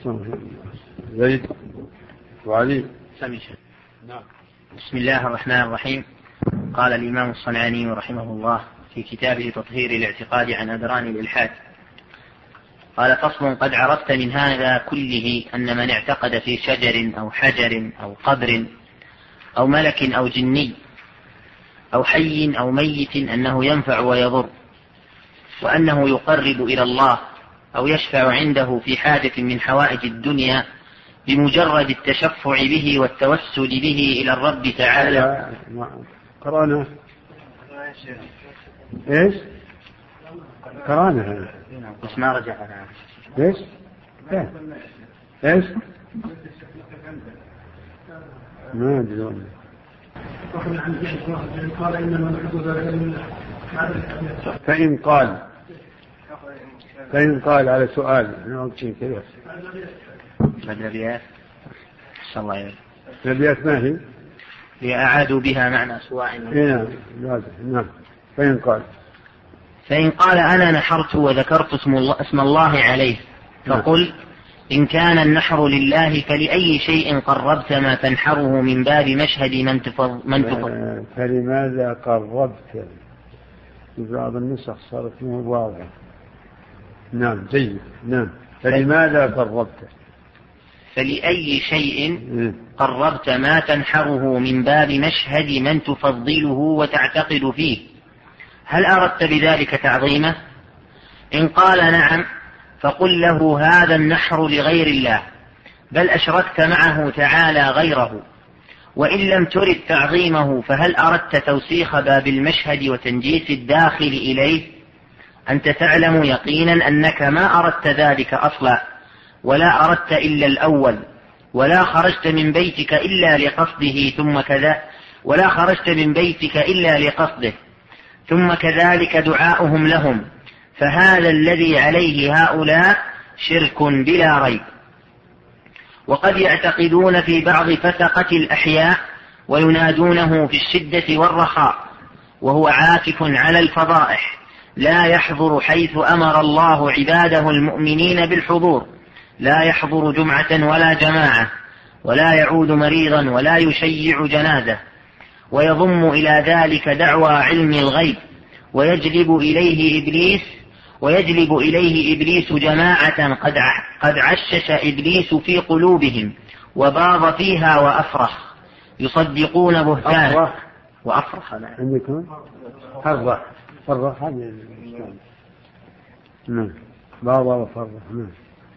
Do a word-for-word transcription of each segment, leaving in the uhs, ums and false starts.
زيد وعلي. نعم. بسم الله الرحمن الرحيم. قال الإمام الصنعاني رحمه الله في كتابه تطهير الاعتقاد عن أدران الإلحاد، قال: فصل: قد عرفت من هذا كله أن من اعتقد في شجر أو حجر أو قبر أو ملك أو جني أو حي أو ميت أنه ينفع ويضر، وأنه يقرب إلى الله أو يشفع عنده في حاجة من حوائج الدنيا بمجرد التشفع به والتوسل به إلى الرب تعالى. قرأنا إيش؟ قرأنا بس ما رجعنا. إيش؟ إيش؟ ما أدري. فإن قال فإن قال على سؤال أنا أقول كذا. الأبيات صلى الله عليه وسلم. الأبيات ما هي؟ لأعادوا بها معنى سواء. نعم نعم. فإن قال فإن قال: أنا نحرت وذكرت اسم الله, اسم الله عليه، فقل: إن كان النحر لله فلأي شيء قربت ما تنحره من باب مشهد من تفضل. فلماذا قربت؟ في بعض النسخ صارت مو واضحة. نعم جيد. نعم. فلماذا قربت؟ فلأي شيء قربت ما تنحره من باب مشهد من تفضله وتعتقد فيه، هل أردت بذلك تعظيمه؟ إن قال نعم، فقل له: هذا النحر لغير الله، بل أشركت معه تعالى غيره. وإن لم ترد تعظيمه، فهل أردت توسيخ باب المشهد وتنجيس الداخل إليه؟ أنت تعلم يقينا أنك ما أردت ذلك أصلا، ولا أردت إلا الأول، ولا خرجت من بيتك إلا لقصده ثم كذا ولا خرجت من بيتك إلا لقصده ثم كذلك دعاؤهم لهم، فهذا الذي عليه هؤلاء شرك بلا ريب. وقد يعتقدون في بعض فسقة الأحياء وينادونه في الشدة والرخاء، وهو عاكف على الفضائح، لا يحضر حيث أمر الله عباده المؤمنين بالحضور، لا يحضر جمعة ولا جماعة، ولا يعود مريضا، ولا يشيع جنازة، ويضم إلى ذلك دعوى علم الغيب، ويجلب إليه إبليس ويجلب إليه إبليس جماعة قد قد عشش إبليس في قلوبهم وباض فيها وأفرخ، يصدقون بهتان وأفرخ. عندكم فرح فرح هذا نعم باض وفرح. نعم.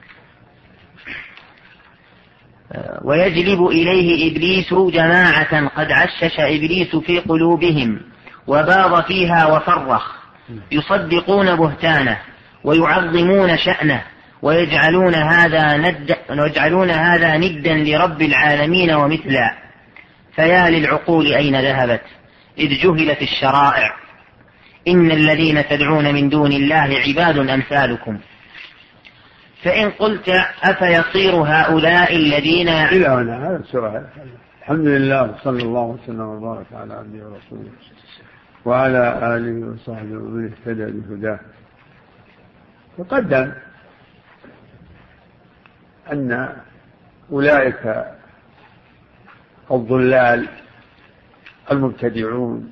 ويجلب إليه إبليس جماعة قد عشش إبليس في قلوبهم وباض فيها وفرخ، يصدقون بهتانه ويعظمون شأنه، ويجعلون هذا ند ويجعلون هذا ندا لرب العالمين ومثلا. فيا للعقول أين ذهبت إذ جهلت الشرائع؟ إن الذين تدعون من دون الله عباد أمثالكم. فإن قلت: أفيصير هؤلاء الذين إلى هنا هذا السؤال. الحمد لله صلى الله وسلم وبارك على عبده ورسوله وعلى آله وصحبه ومن اهتدى بهداه. تقدم أن أولئك الضلال المبتدعون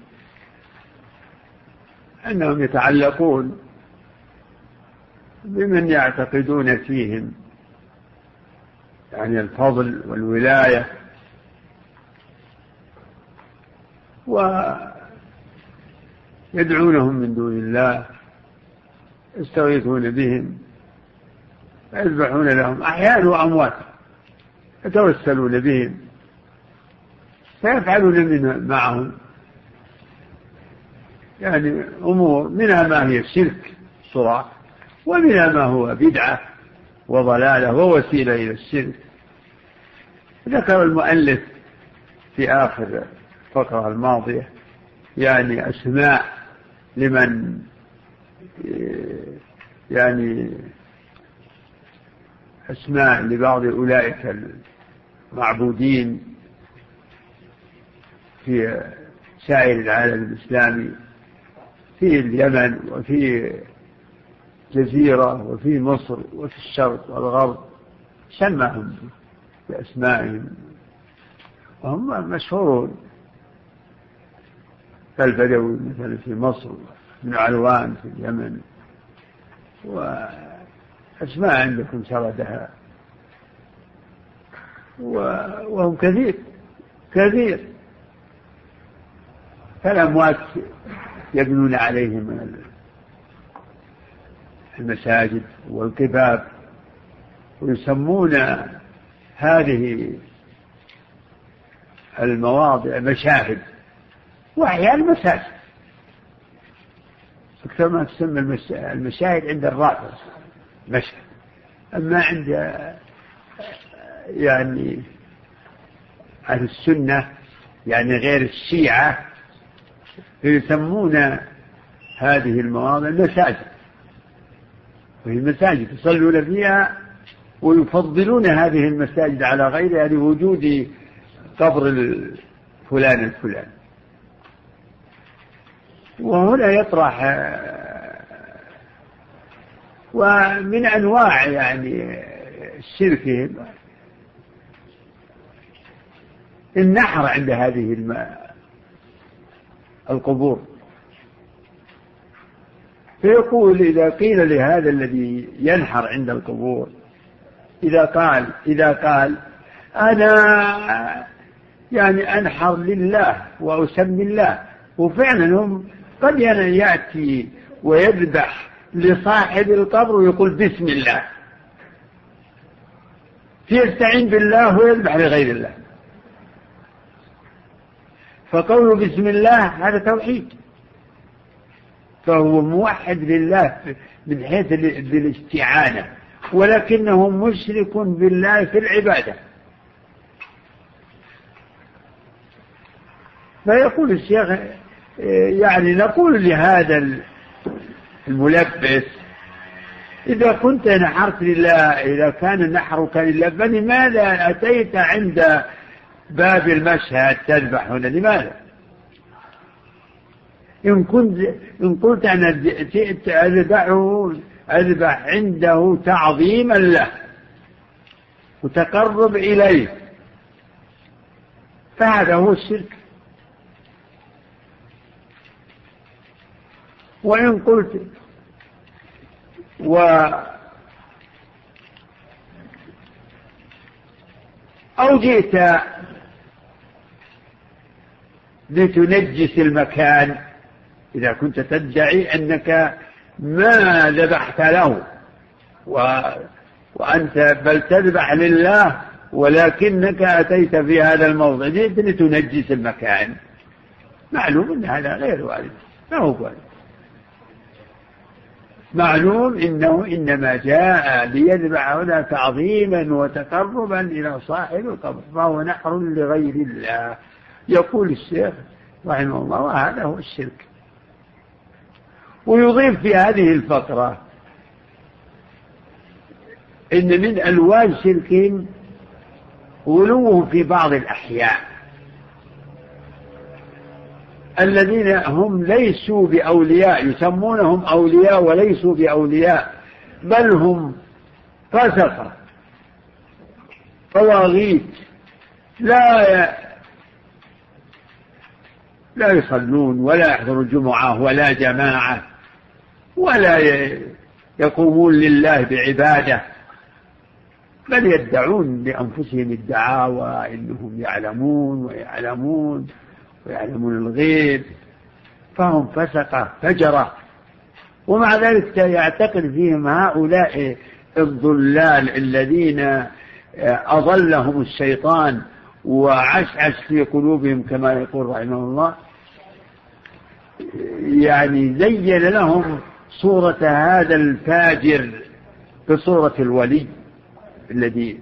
أنهم يتعلقون بمن يعتقدون فيهم يعني الفضل والولاية، ويدعونهم من دون الله، يستغيثون بهم، يذبحون لهم أحياء وأموات، يتوسلون بهم، فيفعلون من معهم يعني أمور منها ما هي الشرك صراح، ومنها ما هو بدعة وضلالة ووسيلة إلى الشرك. ذكر المؤلف في آخر الفقرة الماضية يعني أسماء لمن يعني أسماء لبعض أولئك المعبودين في سائر العالم الإسلامي، في اليمن وفي جزيرة وفي مصر وفي الشرق والغرب سماهم بأسمائهم وهم مشهورون، كالبدوي مثلا في مصر، ابن علوان في اليمن، وأسماء عندكم سردها، وهم كثير كثير. فالأموات يبنون عليهم المساجد والقباب، ويسمون هذه المواضع مشاهد، وأحيانا مساجد أكثر ما تسمى المشاهد عند الرافضة مشهد. أما عند يعني أهل السنة يعني غير الشيعة يسمون هذه المواضع مساجد، وهي المساجد يصلون فيها ويفضلون هذه المساجد على غيرها لوجود قبر فلان الفلان. وهنا يطرح ومن أنواع يعني الشرك النحر عند هذه القبور. فيقول إذا قيل لهذا الذي ينحر عند القبور، إذا قال إذا قال أنا يعني أنحر لله وأسمي الله، وفعلا هم قد يأتي ويذبح لصاحب القبر ويقول بسم الله، فيستعين بالله ويذبح لغير الله. فقوله بسم الله هذا توحيد، فهو موحد لله من حيث بالاستعانة، ولكنه مشرك بالله في العبادة. فيقول الشيخ يعني نقول لهذا الملبس إذا كنت نحرت لله، إذا كان نحرك لله، فلماذا أتيت عند باب المشهد تذبح هنا؟ لماذا؟ إن كنت إن قلت أنا جئت أذبحه أذبح عنده تعظيما له وتقرب إليه، فهذا هو الشرك. وإن قلت و أو جئت لتنجس المكان، إذا كنت تدعي أنك ما ذبحت له و... وأنت بل تذبح لله، ولكنك أتيت في هذا الموضع جئت لتنجس المكان، معلوم أن هذا غير وارد، ما هو وارد. معلوم إنه إنما جاء ليذبح هنا تعظيما وتقربا إلى صاحب القبر، فهو نحر لغير الله. يقول الشيخ رحمه الله وهذا هو الشرك. ويضيف في هذه الفقرة إن من ألوان شركهم غلوه في بعض الأحياء الذين هم ليسوا بأولياء، يسمونهم أولياء وليسوا بأولياء، بل هم فسقة طواغيت، لا لا يصلون ولا يحضروا الجمعة ولا جماعة ولا يقومون لله بعبادة، بل يدعون لأنفسهم الدعاوى إنهم يعلمون ويعلمون ويعلمون الغيب، فهم فسقة فجرة. ومع ذلك يعتقد فيهم هؤلاء الضلال الذين أضلهم الشيطان وعشعش في قلوبهم كما يقول رحمه الله، يعني زين لهم صورة هذا الفاجر بصورة الولي الذي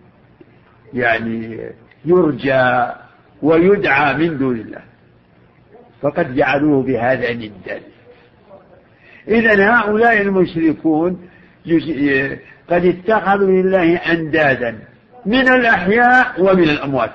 يعني يرجى ويدعى من دون الله، فقد جعلوه بهذا ندا. إذن هؤلاء المشركون قد اتخذوا لله أندادا من الأحياء ومن الأموات.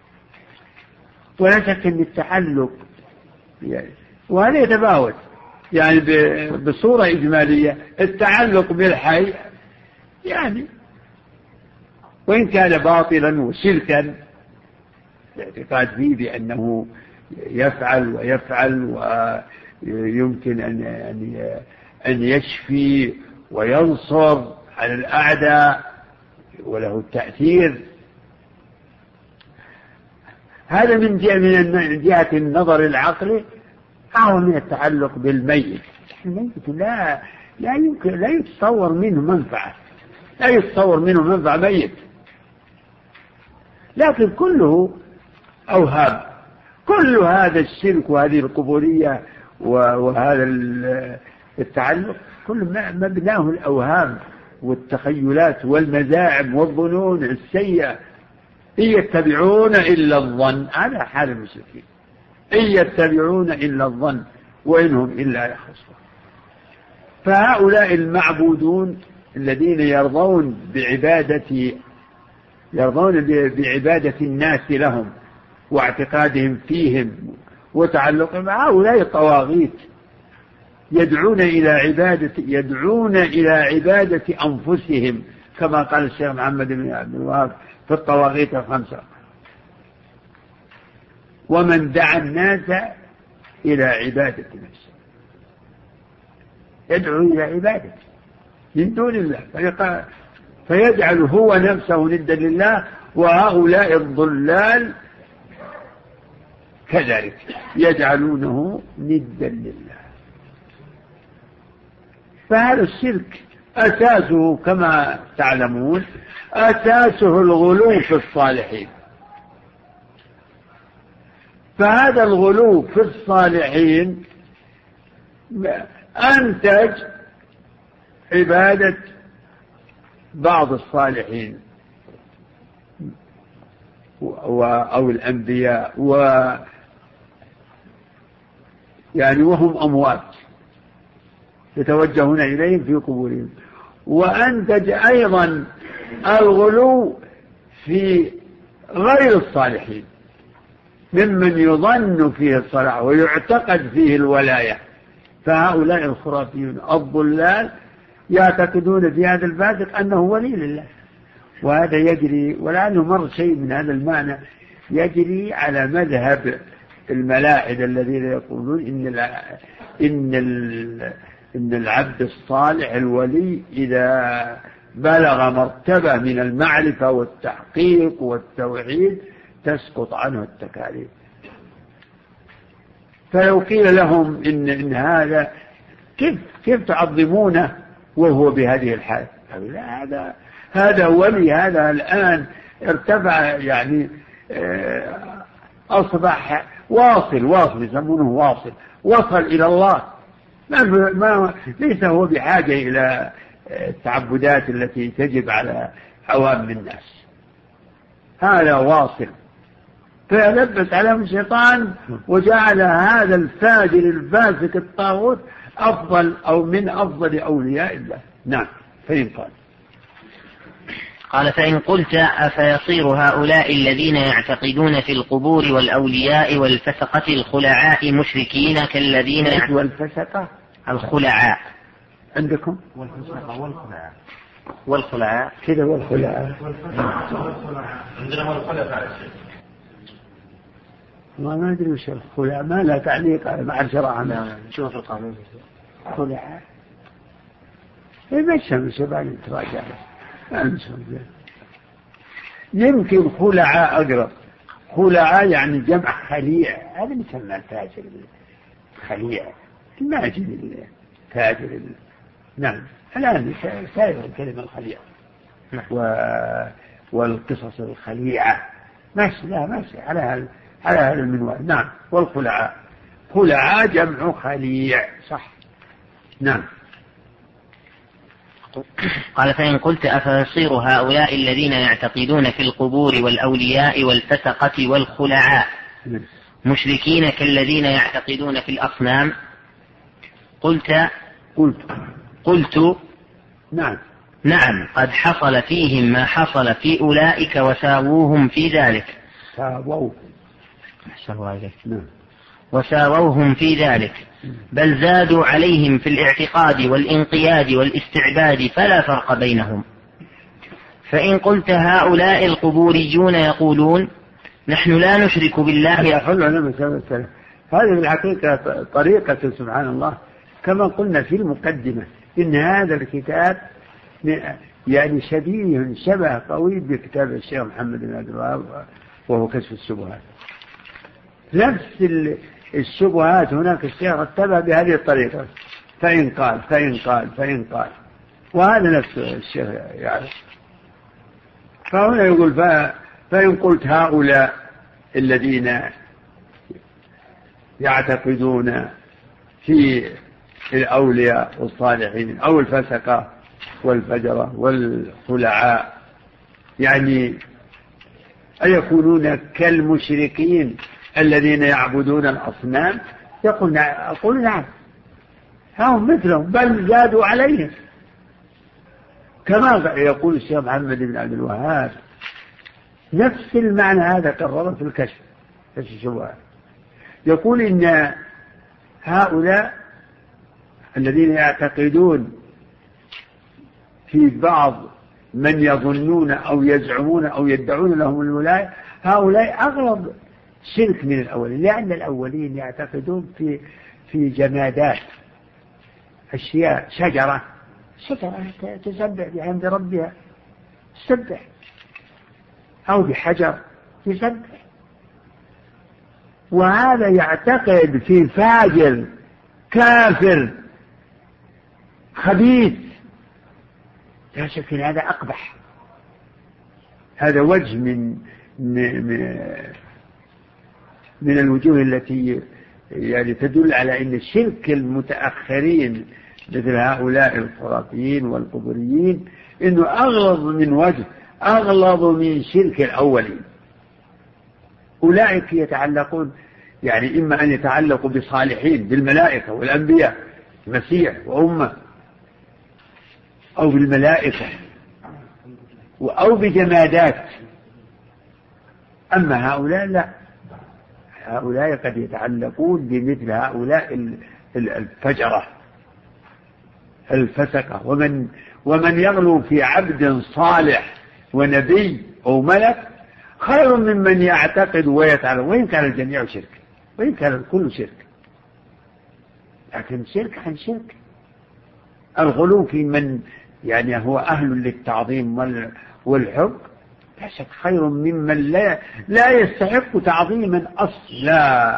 ولا شك أن التعلق يعني وهذا يتفاوت، يعني بصورة إجمالية التعلق بالحي يعني وإن كان باطلا وشركا الاعتقاد فيه بأنه يفعل ويفعل ويمكن أن أن يشفي وينصر على الأعداء وله التأثير، هذا من جهة من جهة النظر العقلي أو من التعلق بالميت. الميت لا لا يمكن لا يتصور منه منفعة، لا يتصور منه منفعة ميت، لكن كله أوهام. كل هذا الشرك وهذه القبورية وهذا التعلق كل مبناه الأوهام والتخيلات والمزاعم والظنون السيئة. إن يتبعون إلا الظن، هذا حال المشركين، إن يتبعون إلا الظن وإنهم إلا يخرصون. فهؤلاء المعبودون الذين يرضون بعبادة يرضون بعبادة الناس لهم واعتقادهم فيهم وتعلقهم، هؤلاء الطواغيت يدعون إلى عبادة يدعون إلى عبادة أنفسهم، كما قال الشيخ محمد بن عبد الوهاب في الطواغيت الخمسة: ومن دعا الناس إلى عبادة نفسه، يدعو إلى عبادة من دون الله، فيجعل هو نفسه ندا لله. وهؤلاء الضلال كذلك يجعلونه ندا لله. فهذا الشرك أساسه كما تعلمون أساسه الغلو في الصالحين. فهذا الغلو في الصالحين أنتج عبادة بعض الصالحين أو الأنبياء و يعني وهم أموات يتوجهون إليهم في قبورهم. وأنتج أيضا الغلو في غير الصالحين ممن يظن فيه الصلاح ويعتقد فيه الولاية. فهؤلاء الخرافيون الضلال يعتقدون في هذا الفاسق أنه ولي لله، وهذا يجري ولعله مر شيء من هذا المعنى يجري على مذهب الملاحدة الذين يقولون إن إن إن العبد الصالح الولي إذا بلغ مرتبة من المعرفة والتحقيق والتوحيد تسقط عنه التكاليف. فلو قيل لهم إن, إن هذا كيف كيف تعظمونه وهو بهذه الحال؟ لا، هذا هذا ولي، هذا الآن ارتفع يعني أصبح واصل واصل يسمونه واصل وصل إلى الله، ما ما ليس هو بحاجة إلى التعبدات التي تجب على عوام الناس، هذا واصل. فلبس عليهم الشيطان وجعل هذا الفاجر الفاسق الطاغوت أفضل أو من أفضل أولياء الله. نعم. فإن قال قال فإن قلت أفيصير هؤلاء الذين يعتقدون في القبور والأولياء والفسقة الخلعاء مشركين كالذين والفسقة الخلعاء عندكم والفسقة والخلعاء والخلعاء كذا والخلعاء عندنا والخلعاء ما ما أدري وش الخلعاء، ما لا تعليق مع الشرع. شوف في القانون خلعاء إيه ما الشمس بعد تراجع يمكن خلعاء أقرب. خلعاء يعني جمع خليع، هذا يسمى التاجر خليع الماجد التاجر. نعم الآن سائر الكلمة الخليع و... والقصص الخليعة ماشي، لا ماشي على هذا على هذا المنوال. نعم. والخلعاء خلعاء جمع خليع صح. نعم. قال فإن قلت أفيصير هؤلاء الذين يعتقدون في القبور والأولياء والفسقة والخلعاء مشركين كالذين يعتقدون في الأصنام؟ قلت قلت قلت نعم نعم قد حصل فيهم ما حصل في أولئك وساووهم في ذلك. ساووا أحسن الله إليك. نعم. وساووهم في ذلك، بل زادوا عليهم في الاعتقاد والانقياد والاستعباد، فلا فرق بينهم. فإن قلت هؤلاء القبوريون يقولون نحن لا نشرك بالله، هذه الحقيقة طريقة سبحان الله كما قلنا في المقدمة إن هذا الكتاب يعني شبيه شبه قوي بكتاب الشيخ محمد بن عبد الوهاب وهو كشف الشبهات. نفس الشبهات هناك الشيخ رتبها بهذه الطريقة، فإن قال فإن قال فإن قال، وهذا نفس الشيخ يعني. فهنا يقول فإن قلت هؤلاء الذين يعتقدون في الأولياء والصالحين أو الفسقة والفجرة والخلعاء يعني أيكونون كالمشركين الذين يعبدون الأصنام؟ يقول أقول نعم، هم مثلهم بل زادوا عليهم، كما يقول الشيخ محمد بن عبد الوهاب نفس المعنى هذا كرره في الكشف كشف الشبهات. يقول إن هؤلاء الذين يعتقدون في بعض من يظنون أو يزعمون أو يدعون لهم الولاية، هؤلاء أغلب شرك من الأولين، لأن الأولين يعتقدون في في جمادات، أشياء، شجرة شجرة تسبح بحمد ربها تسبح، أو بحجر تسبح، وهذا يعتقد في فاجر كافر خبيث، لا شك أن هذا أقبح. هذا وجه من من من الوجوه التي يعني تدل على أن الشرك المتأخرين مثل هؤلاء الخرافيين والقبوريين إنه أغلظ من وجه، أغلظ من شرك الأولين. أولئك يتعلقون يعني إما أن يتعلقوا بصالحين بالملائكة والأنبياء المسيح وأمة، أو بالملائكة أو بجمادات. أما هؤلاء لا، هؤلاء قد يتعلقون بمثل هؤلاء الفجرة الفسقة، ومن ومن يغلو في عبد صالح ونبي أو ملك خير ممن يعتقد ويتعلق، وإن كان الجميع شرك، وإن كان الكل شرك، لكن شرك عن شرك. الغلو في من يعني هو أهل للتعظيم والحب لا شك خير ممن لا لا يستحق تعظيما أصلا.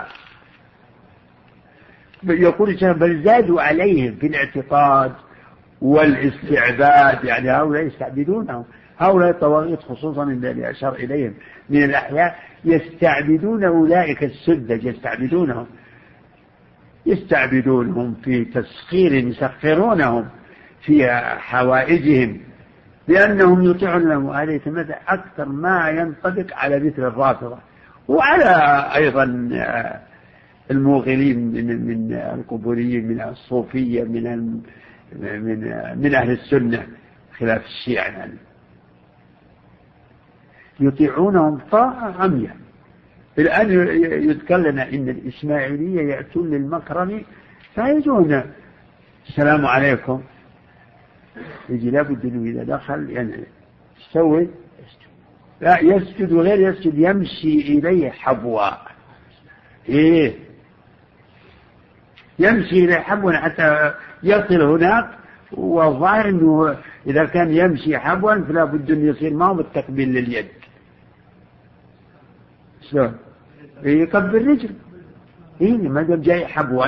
يقول بل زادوا عليهم في الاعتقاد والاستعباد، يعني هؤلاء يستعبدونهم، هؤلاء الطواغيت خصوصا الذي أشار إليهم من الأحياء يستعبدون أولئك السذج، يستعبدونهم يستعبدونهم في تسخير، يسخرونهم في حوائجهم لأنهم يطيعون لهم. هذا يتمثل أكثر ما ينطبق على مثل الرافضة وعلى أيضا الموغلين من من القبوريين من الصوفية من من من أهل السنة خلاف الشيعة يعني. يطيعونهم طاعة عمياء. الآن يذكر لنا إن الإسماعيلية يأتون للمكرم فيجون السلام عليكم، يجي لابد أنه إذا دخل يعني يستوي، لا يسجد وغير يسجد، يمشي إليه حبوا، إيه يمشي إليه حبوا حتى يصل هناك. والظاهر أنه إذا كان يمشي حبوا فلا بد أن يصير معه بالتقبيل لليد، شو يقبل رجل، إيه ما دام جاي حبوا.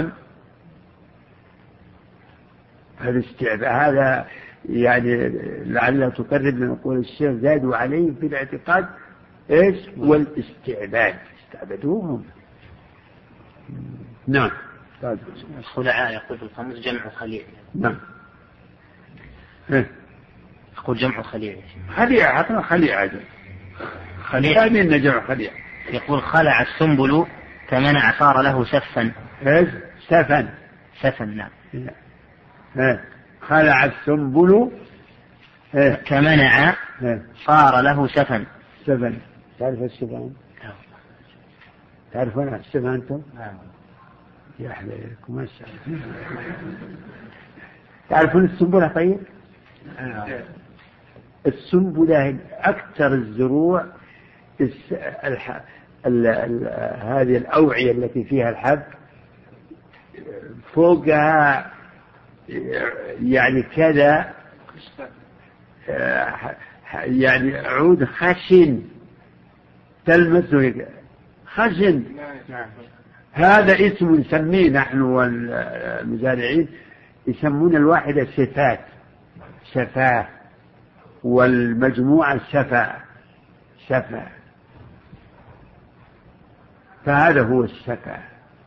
هذا استعباد، هذا يعني لعلها تقرب لنقول الشيخ زادوا عليه في الاعتقاد إيش والاستعباد، استعبدوهم. نعم. الخلعاء يقول في الخمس جمع خليع. نعم. يقول جمع خليع. خليع حتى خليع عجل. خليع من جمع خليع. يقول خلع السنبل كمنع صار له سفا. إيش سفا؟ سفا نعم. إيه. خلع السنبل إيه. كمنع إيه. صار له سفا. سفا تعرف السفان؟ تعرفون السفان أنتم؟ يا حليلكم ما شاء الله. تعرفون السنبلة؟ طيب السنبلة أكثر الزروع الح... ال... ال... هذه الأوعية التي فيها الحب فوقها يعني كذا يعني عود خشن تلمسه خشن. هذا اسم نسميه نحن والمزارعين، يسمون الواحدة سفات سفاه والمجموعة سفا سفا، فهذا هو السفا.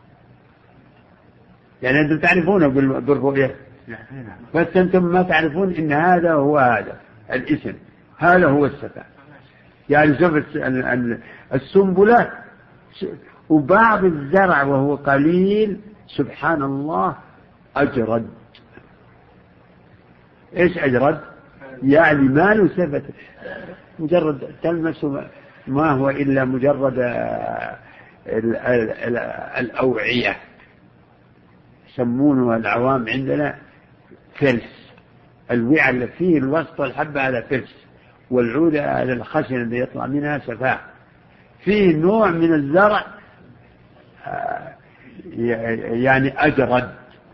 يعني أنتم تعرفونه بالرؤية بس أنتم ما تعرفون إن هذا هو هذا الاسم، هذا هو السفا. يعني شوف السنبلة وبعض الزرع وهو قليل سبحان الله أجرد. إيش أجرد؟ يعني ما له سفة، مجرد تلمس ما هو إلا مجرد الأوعية، يسمونه العوام عندنا فلس. الوعاء اللي فيه الوسط الحبة على فلس، والعود على الخشن اللي يطلع منها سفاح. فيه نوع من الزرع يعني أجرد.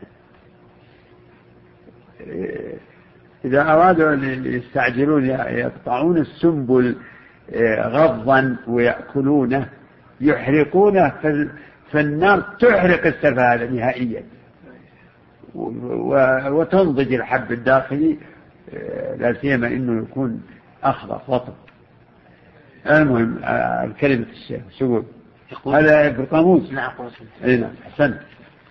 إذا أرادوا أن يستعجلون يقطعون السنبل غضا ويأكلونه يحرقونه، فالنار تحرق السفة هذا نهائيا وتنضج الحب الداخلي، لا سيما إنه يكون أخضر رطب. المهم الكلمة الشيخ شو هذا في القاموس؟ نعم نعم أحسنت.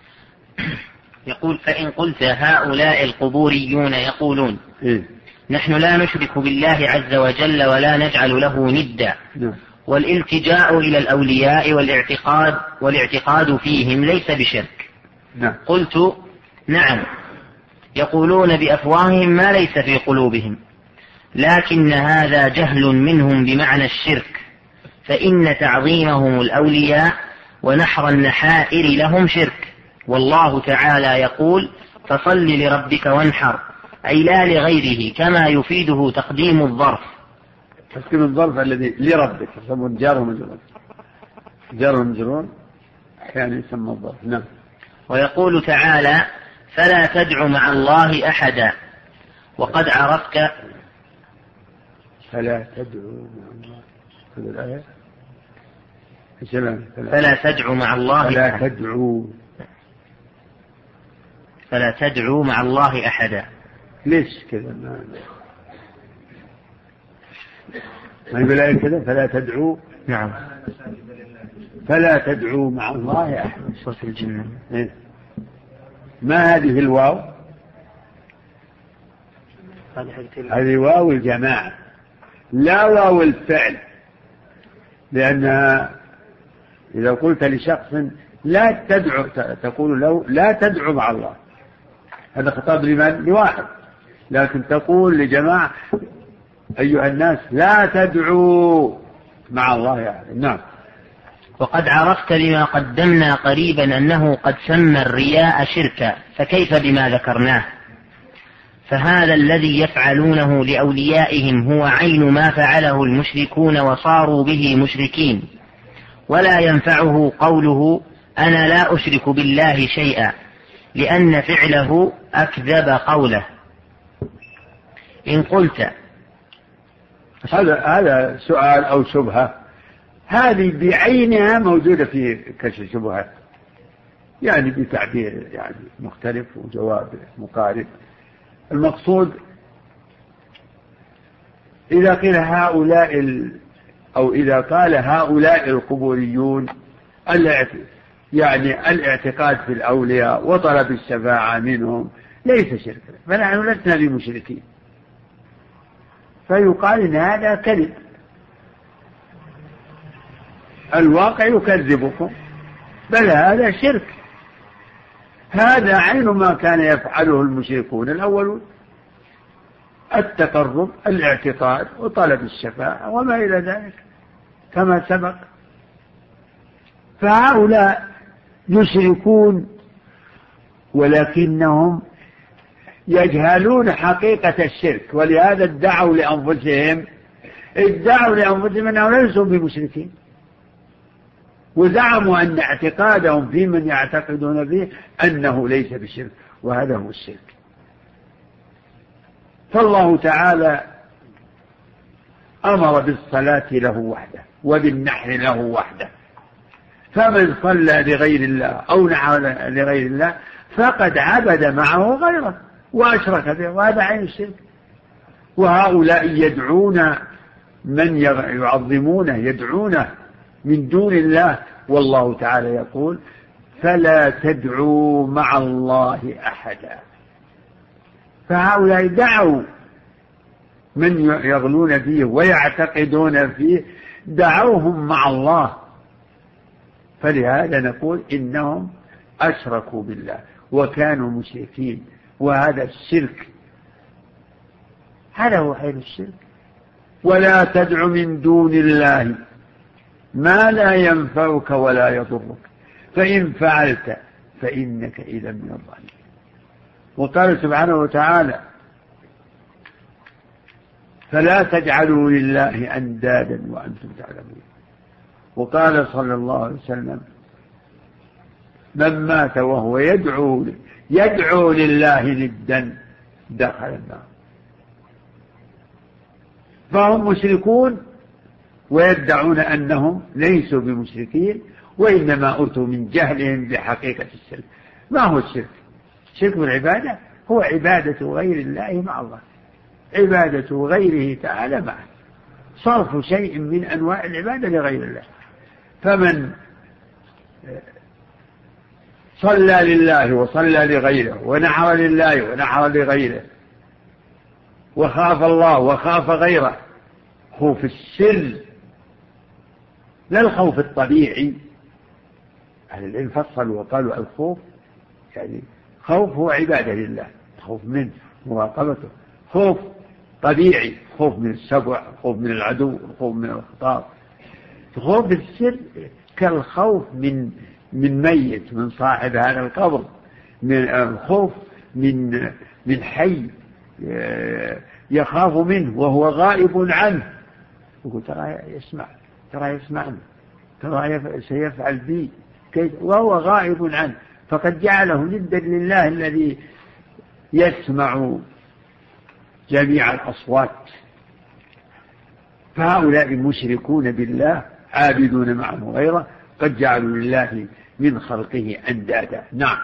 يقول: فإن قلت هؤلاء القبوريون يقولون إيه؟ نحن لا نشرك بالله عز وجل ولا نجعل له ندا، نعم. والالتجاء إلى الأولياء والاعتقاد والاعتقاد فيهم ليس بشرك. نعم. قلت: نعم، يقولون بأفواههم ما ليس في قلوبهم، لكن هذا جهل منهم بمعنى الشرك، فإن تعظيمهم الأولياء ونحر النحائر لهم شرك، والله تعالى يقول: فصل لربك وانحر، أي لا لغيره، كما يفيده تقديم الظرف. تقديم الظرف الذي لربك يسمون جار ومجرور، جار ومجرور أحيانا يسمى الظرف. نعم. ويقول تعالى: فلا تدع مع الله أحدا، وقد عرفت. فلا تدعو مع الله، هذه الآية فلا تدعو مع الله فلا تدعو فلا تدعو مع الله أحدا. ليش كذا؟ ما يقول الآية كذا فلا تدعو. نعم. فلا تدعو مع الله أحدا. صوت الجنة. إيه؟ ما هذه الواو؟ هذه واو الجماعة لا واو الفعل، لأنها إذا قلت لشخص لا تدعو تقول له لا تدعو مع الله، هذا خطاب لمن؟ لواحد. لكن تقول لجماعة أيها الناس لا تدعوا مع الله يعني. نعم. وقد عرفت بما قدمنا قريبا أنه قد سمى الرياء شركا، فكيف بما ذكرناه؟ فهذا الذي يفعلونه لأوليائهم هو عين ما فعله المشركون وصاروا به مشركين، ولا ينفعه قوله أنا لا أشرك بالله شيئا، لأن فعله أكذب قوله. إن قلت هذا هذا سؤال أو شبهة، هذه بعينها موجودة في كشف الشبهات، يعني بتعبير يعني مختلف وجواب مقارب. المقصود إذا قيل هؤلاء ال أو إذا قال هؤلاء القبوريون يعني الاعتقاد في الأولياء وطلب الشفاعة منهم ليس شركا، فنحن لسنا بمشركين، فيقال إن هذا كذب. الواقع يكذبكم، بل هذا شرك، هذا عين ما كان يفعله المشركون الأولون، التقرب الاعتقاد وطلب الشفاعة وما إلى ذلك كما سبق. فهؤلاء يشركون ولكنهم يجهلون حقيقة الشرك، ولهذا ادعوا لأنفسهم ادعوا لأنفسهم أنهم ليسوا بمشركين، وزعموا أن اعتقادهم في من يعتقدون فيه أنه ليس بشرك، وهذا هو الشرك. فالله تعالى أمر بالصلاة له وحده وبالنحر له وحده، فمن صلى لغير الله أو نحر لغير الله فقد عبد معه غيره وأشرك به، وهذا عين الشرك. وهؤلاء يدعون من يعظمونه يدعونه من دون الله، والله تعالى يقول فلا تدعوا مع الله أحدا. فهؤلاء دعوا من يغلون فيه ويعتقدون فيه، دعوهم مع الله، فلهذا نقول إنهم أشركوا بالله وكانوا مشركين، وهذا الشرك، هذا هو حين الشرك. ولا تدع من دون الله ما لا ينفعك ولا يضرك فإن فعلت فإنك إذا من الظالمين. وقال سبحانه وتعالى فلا تجعلوا لله أندادا وأنتم تعلمون. وقال صلى الله عليه وسلم من مات وهو يدعو يدعو لله ندا دخل النار. فهم مشركون ويدعون أنهم ليسوا بمشركين، وإنما أتوا من جهلهم بحقيقة الشرك. ما هو الشرك؟ شرك العبادة هو عبادة غير الله مع الله، عبادة غيره تعالى معه، صرف شيء من أنواع العبادة لغير الله. فمن صلى لله وصلى لغيره ونحر لله ونحر لغيره وخاف الله وخاف غيره، خوف السر لا الخوف الطبيعي. أهل العلم فصلوا وقالوا الخوف يعني خوف هو عبادة لله، خوف من مراقبته، خوف طبيعي، خوف من السبع، خوف من العدو، خوف من الخطاب. خوف السر كالخوف من من ميت، من صاحب هذا القبر، من الخوف من من حي يخاف منه وهو غائب عنه، يقول ترى يسمع ترى يسمعني ترى سيفعل بي وهو غائب عنه، فقد جعله ندا لله الذي يسمع جميع الأصوات. فهؤلاء مشركون بالله عابدون معه غيره، قد جعلوا لله من خلقه أندادا. نعم.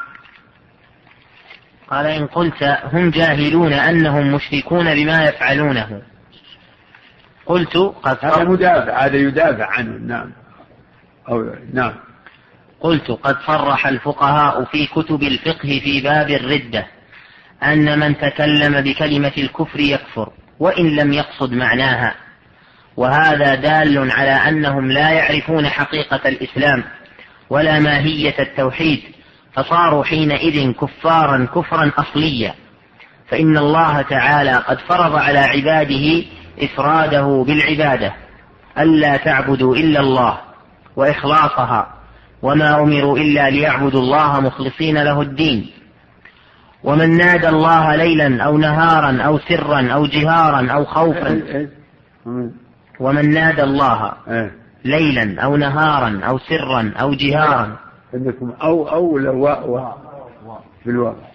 قال إن قلت هم جاهلون أنهم مشركون بما يفعلونه، قلت قد هذا مدافع، هذا يدافع عنه. نعم. أو نعم. قلت قد صرح الفقهاء في كتب الفقه في باب الردة أن من تكلم بكلمة الكفر يكفر وإن لم يقصد معناها، وهذا دال على أنهم لا يعرفون حقيقة الإسلام ولا ماهية التوحيد، فصاروا حينئذ كفارا كفرا أصليا. فإن الله تعالى قد فرض على عباده إفراده بالعبادة، ألا تعبدوا إلا الله وإخلاصها، وما أمروا إلا ليعبدوا الله مخلصين له الدين. ومن نادى الله ليلا أو نهارا أو سرا أو جهارا أو خوفا ومن نادى الله ليلا أو نهارا أو سرا أو جهارا عندكم أو أو لواء في الواقع.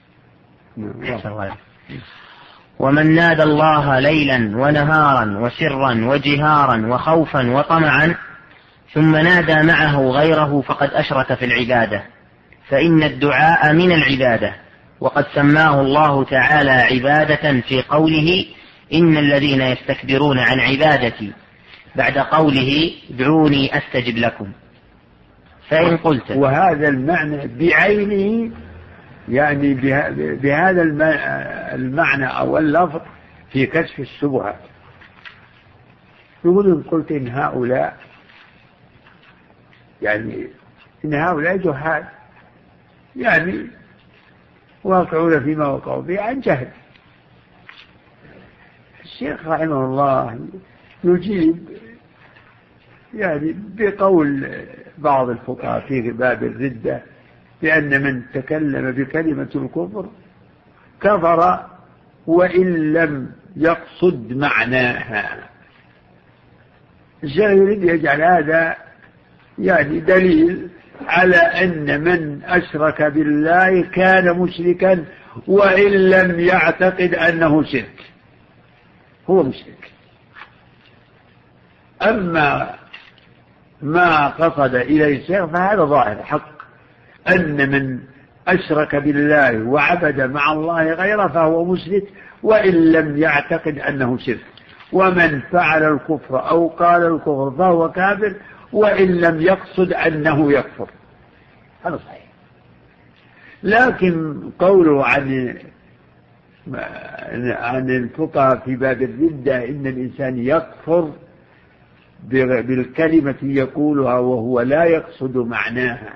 ومن نادى الله ليلا ونهارا وسرا وجهارا وخوفا وطمعا ثم نادى معه غيره فقد أشرك في العبادة، فإن الدعاء من العبادة، وقد سماه الله تعالى عبادة في قوله إن الذين يستكبرون عن عبادتي، بعد قوله ادعوني أستجب لكم. فإن قلت وهذا المعنى بعينه يعني بهذا المعنى أو اللفظ في كشف الشبهات، يقول إن قلت إن هؤلاء يعني إن هؤلاء جهال يعني واقعون فيما وقعوا به عن جهل. الشيخ رحمه الله يجيب يعني بقول بعض الفقهاء في باب الردة بأن من تكلم بكلمة الكفر كفر وإن لم يقصد معناها. الشيخ يريد يجعل هذا يعني دليل على أن من أشرك بالله كان مشركا وإن لم يعتقد أنه شرك، هو مشرك. أما ما قصد إليه الشيخ فهذا ظاهر حق، أن من أشرك بالله وعبد مع الله غيره فهو مشرك وإن لم يعتقد أنه شرك، ومن فعل الكفر أو قال الكفر فهو كافر وإن لم يقصد أنه يكفر، هذا صحيح. لكن قوله عن عن الفقهاء في باب الردة إن الإنسان يكفر بالكلمة يقولها وهو لا يقصد معناها،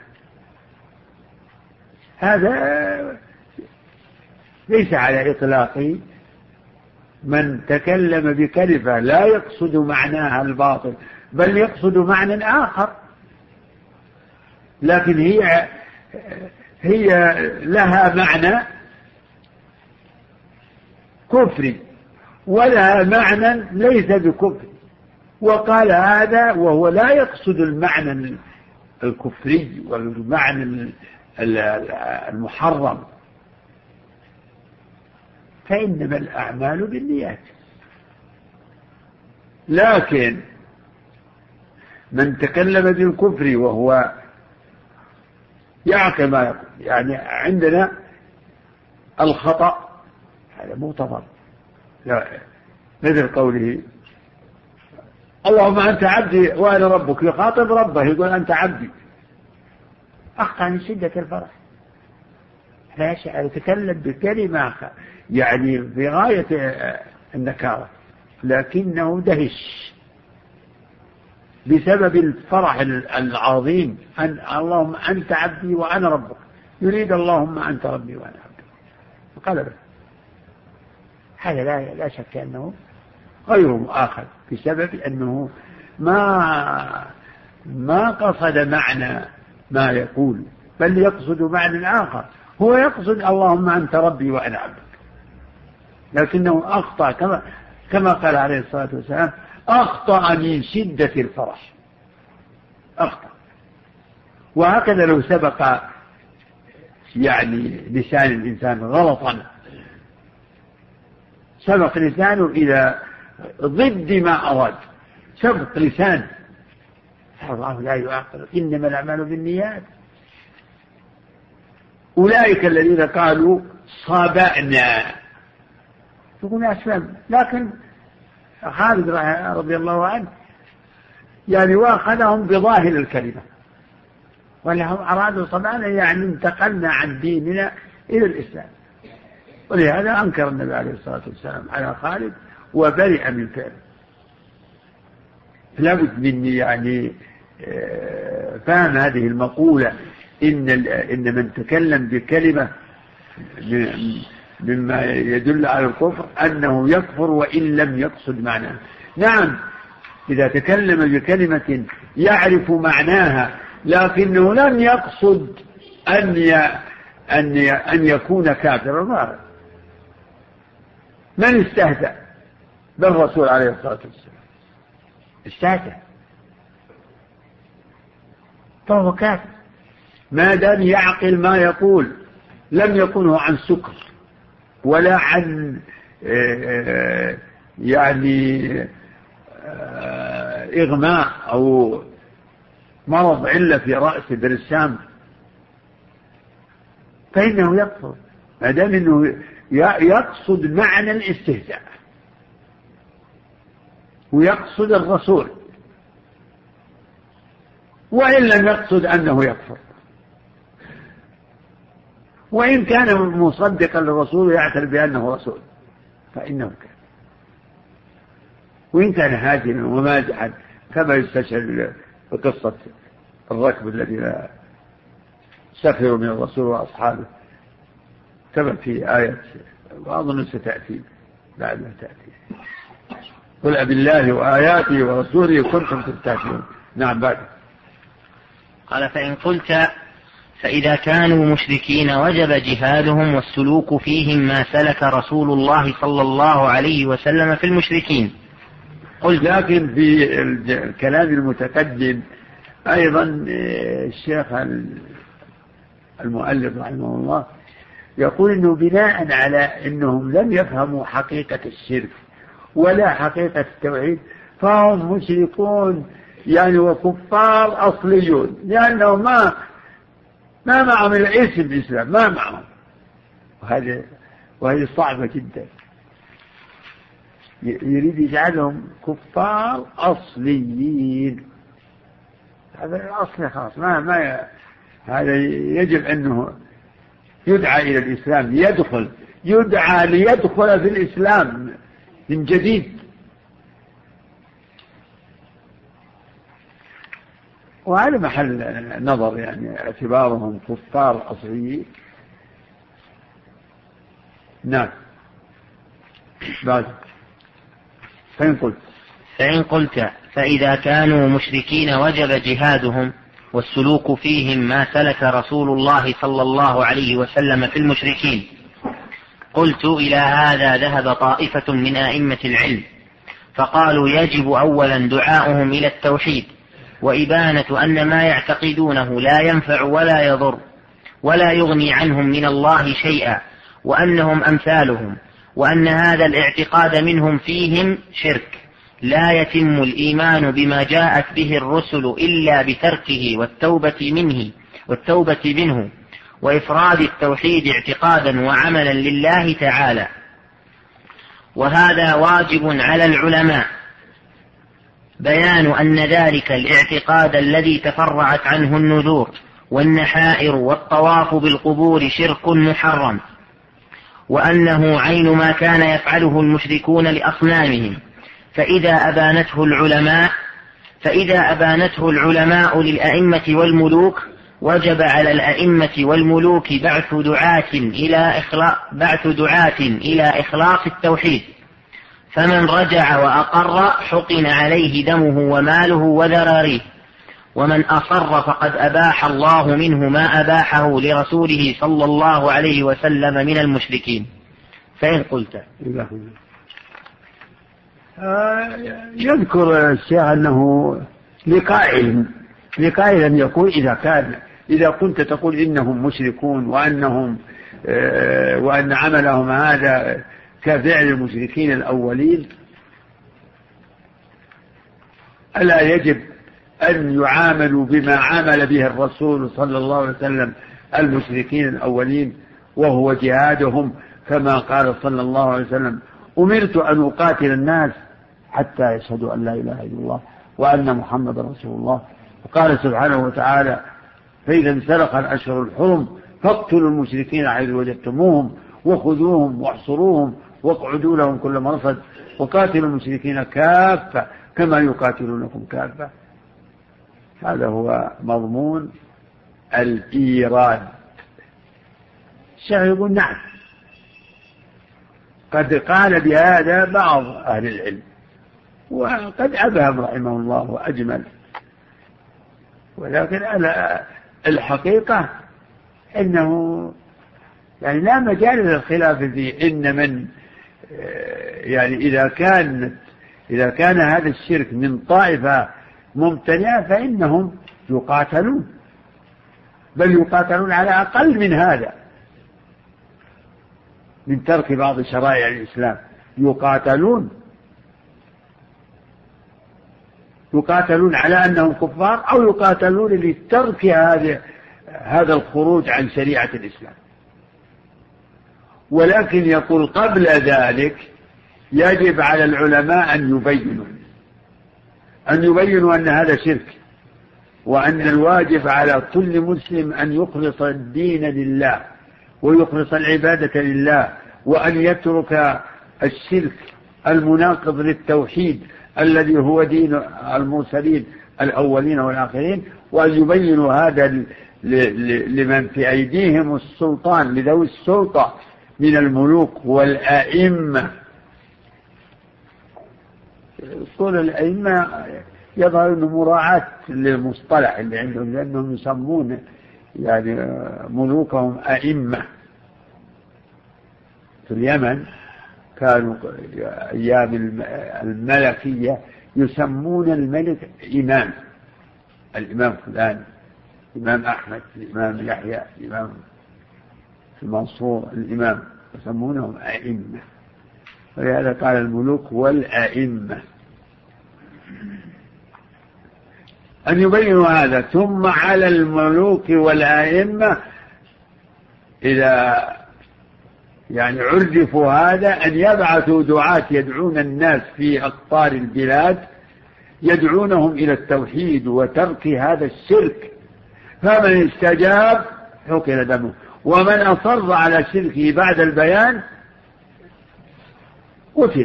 هذا ليس على إطلاقه. من تكلم بكلمة لا يقصد معناها الباطل بل يقصد معنى آخر، لكن هي هي لها معنى كفري ولها معنى ليس بكفر، وقال هذا وهو لا يقصد المعنى الكفري والمعنى المحرم، فإنما الأعمال بالنيات. لكن من تكلم بالكفر وهو يعقل ما يقول، يعني عندنا الخطأ هذا معتبر، مثل قوله اللهم أنت عبدي وأنا ربك، يخاطب ربه يقول أنت عبدي، أخطأ من شدة الفرح، لا يشعر يتكلم بكلمة يعني في غاية النكارة لكنه دهش بسبب الفرح العظيم أن اللهم أنت عبدي وأنا ربك، يريد اللهم أنت ربي وأنا عبدك، فقال هذا لا, لا شك أنه غير مؤاخذ بسبب أنه ما ما قصد معنى ما يقول بل يقصد معنى آخر، هو يقصد اللهم أنت ربي وأنا عبدك، لكنه أخطأ كما كما قال عليه الصلاة والسلام أخطأ من شدة الفرح، أخطأ. وهكذا لو سبق يعني لسان الإنسان غلطا، سبق لسانه إلى ضد ما أراد، سبق لسان، الله لا يعاقب، إنما الأعمال بالنيات. أولئك الذين قالوا صابأنا يقول أسلم، لكن خالد رضي الله عنه يعني واخذهم بظاهر الكلمة، ولهم أرادوا صبعنا يعني انتقلنا عن ديننا إلى الإسلام، ولهذا أنكر النبي عليه الصلاة والسلام على خالد وبرئ من فعله. لابد مني يعني فهم هذه المقولة إن إن من تكلم بكلمة مما يدل على الكفر أنه يكفر وإن لم يقصد معناه. نعم إذا تكلم بكلمة يعرف معناها لكنه لم يقصد أن أن أن يكون كافرا، من استهزأ بالرسول عليه الصلاة والسلام استهزأ فهو كافر ما دام يعقل ما يقول، لم يكن عن سكر ولا عن يعني إغماء أو مرض علة في رأس برسام، فإنه يكفر ما دام أنه يقصد معنى الاستهزاء ويقصد الرسول، وإن لم يقصد أنه يكفر، وإن كان مصدقا للرسول يعترف بأنه رسول فإنه كان، وإن كان هاجما ومازحا كما يستشهد بقصة الركب الذين سخروا من الرسول وأصحابه كما في آية وأظن ستأتي لعلها تأتي قل أبالله وآياته ورسوله كنتم تستهزئون. نعم بعد. قال فإن قلت فإذا كانوا مشركين وجب جهادهم والسلوك فيهم ما سلك رسول الله صلى الله عليه وسلم في المشركين. قلت لكن في الكلام المتقدم أيضا الشيخ المؤلف رحمه الله يقول إنه بناء على أنهم لم يفهموا حقيقة الشرك ولا حقيقة التوحيد فهم مشركون يعني وكفار أصليون، لأنهم ما ما معهم الاسم الإسلام، ما معهم، وهذه وهذه صعبة جدا. يريد يجعلهم كفار أصليين، هذا الأصل خلاص ما ما هذا يجب أنه يدعى إلى الإسلام، يدخل يدعى ليدخل في الإسلام من جديد. وعلى محل نظر يعني اعتبارهم كفار أصليين. نعم. بعد فإن قلت فإن قلت فإذا كانوا مشركين وجب جهادهم والسلوك فيهم ما سلك رسول الله صلى الله عليه وسلم في المشركين. قلت إلى هذا ذهب طائفة من أئمة العلم فقالوا يجب أولا دعاؤهم إلى التوحيد وإبانة أن ما يعتقدونه لا ينفع ولا يضر ولا يغني عنهم من الله شيئا وأنهم أمثالهم، وأن هذا الاعتقاد منهم فيهم شرك لا يتم الإيمان بما جاءت به الرسل إلا بتركه والتوبة منه والتوبة منه وإفراد التوحيد اعتقادا وعملا لله تعالى. وهذا واجب على العلماء بيان أن ذلك الاعتقاد الذي تفرعت عنه النذور والنحائر والطواف بالقبور شرك محرم، وأنه عين ما كان يفعله المشركون لأصنامهم. فإذا أبانته العلماء فإذا أبانته العلماء للأئمة والملوك وجب على الأئمة والملوك بعث دعاة إلى إخلاص بعث دعاة إلى إخلاص التوحيد، فمن رجع وأقر حقن عليه دمه وماله وذراريه، ومن أصر فقد أباح الله منه ما أباحه لرسوله صلى الله عليه وسلم من المشركين. فإن قلت يذكر الشيخ أنه لقائل لقائل أن يقول إذا كان إذا كنت تقول إنهم مشركون وأنهم وأن عملهم هذا كفعل المشركين الأولين، ألا يجب أن يعاملوا بما عامل به الرسول صلى الله عليه وسلم المشركين الأولين وهو جهادهم، كما قال صلى الله عليه وسلم أمرت أن أقاتل الناس حتى يشهدوا أن لا إله إلا الله وأن محمد رسول الله. وقال سبحانه وتعالى فإذا انسلخ الأشهر الحرم فاقتلوا المشركين حيث وجدتموهم وخذوهم واحصروهم واقعدوا لهم كل مرصد وقاتلوا المشركين كافة كما يقاتلونكم كافة. هذا هو مضمون الإيراد. الشيخ يقول نعم قد قال بهذا بعض أهل العلم وقد أبهم رحمه الله وأجمل، ولكن الحقيقة أنه يعني لا مجال للخلاف فيه. إن من يعني إذا كان إذا كان هذا الشرك من طائفة ممتنعة فإنهم يقاتلون، بل يقاتلون على أقل من هذا من ترك بعض شرائع الإسلام. يقاتلون يقاتلون على أنهم كفار أو يقاتلون لترك هذا هذا الخروج عن شريعة الإسلام. ولكن يقول قبل ذلك يجب على العلماء أن يبينوا أن يبينوا أن هذا شرك، وأن الواجب على كل مسلم أن يخلص الدين لله ويخلص العبادة لله، وأن يترك الشرك المناقض للتوحيد الذي هو دين المرسلين الأولين والآخرين، وأن يبينوا هذا لمن في أيديهم السلطان، لذوي السلطة من الملوك والأئمة. قول الأئمة يظهر أنه مراعاة للمصطلح اللي عندهم، لأنهم يسمون يعني ملوكهم أئمة. في اليمن كانوا أيام الملكية يسمون الملك إمام، الإمام فلان، الإمام أحمد، الإمام يحيى، الإمام المنصور، الإمام، يسمونهم أئمة. ولهذا قال الملوك والأئمة أن يبينوا هذا. ثم على الملوك والأئمة إذا يعني عرفوا هذا أن يبعثوا دعاة يدعون الناس في أقطار البلاد، يدعونهم إلى التوحيد وترك هذا الشرك، فمن استجاب حقن دمه، ومن أصر على شركه بعد البيان قتل،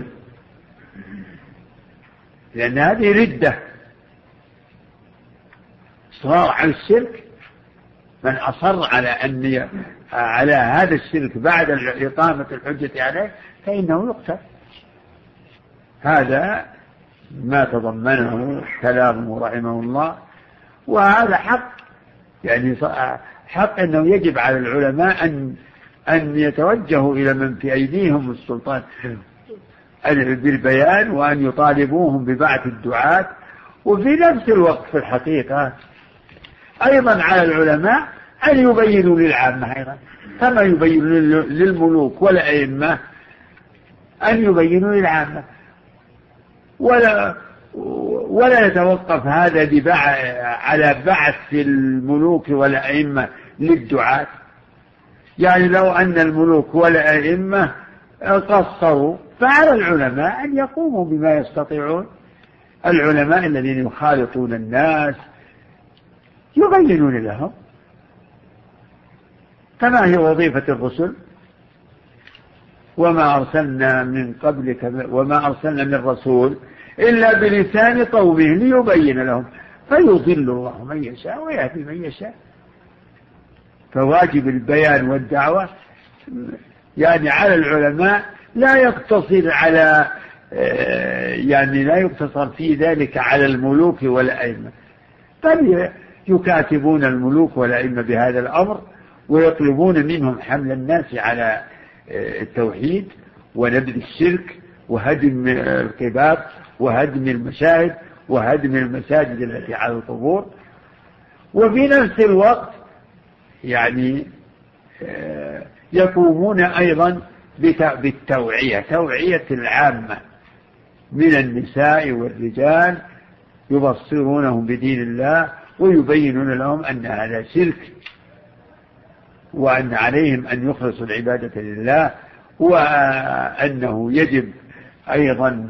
لأن هذه ردة. إصرار على الشرك، من أصر على أن على هذا الشرك بعد إقامة الحجة عليه فإنه يقتل. هذا ما تضمنه كلامه رحمه الله، وهذا حق، يعني حق أنه يجب على العلماء أن أن يتوجهوا إلى من في أيديهم السلطان بالبيان، وأن يطالبوهم ببعث الدعاة. وفي نفس الوقت في الحقيقة أيضا على العلماء أن يبينوا للعامة أيضا، كما يبينوا للملوك والأئمة أن يبينوا للعامة، ولا ولا يتوقف هذا على بعث الملوك والأئمة للدعاة. يعني لو أن الملوك والأئمة قصروا فعلى العلماء أن يقوموا بما يستطيعون. العلماء الذين يخالطون الناس يبينون لهم، كما هي وظيفة الرسل. وما أرسلنا من قبلك وما أرسلنا من رسول إلا بلسان قومه ليبين لهم، فيضل الله من يشاء ويهدي من يشاء. فواجب البيان والدعوة يعني على العلماء لا يقتصر على يعني لا يقتصر في ذلك على الملوك والأئمة، بل يكاتبون الملوك والأئمة بهذا الأمر، ويطلبون منهم حمل الناس على التوحيد ونبذ الشرك وهدم القباب وهدم المشاهد وهدم المساجد التي على القبور. وفي نفس الوقت يعني يقومون أيضا بالتوعية، توعية العامة من النساء والرجال، يبصرونهم بدين الله ويبينون لهم أن هذا شرك، وأن عليهم أن يخلصوا العبادة لله، وأنه يجب أيضا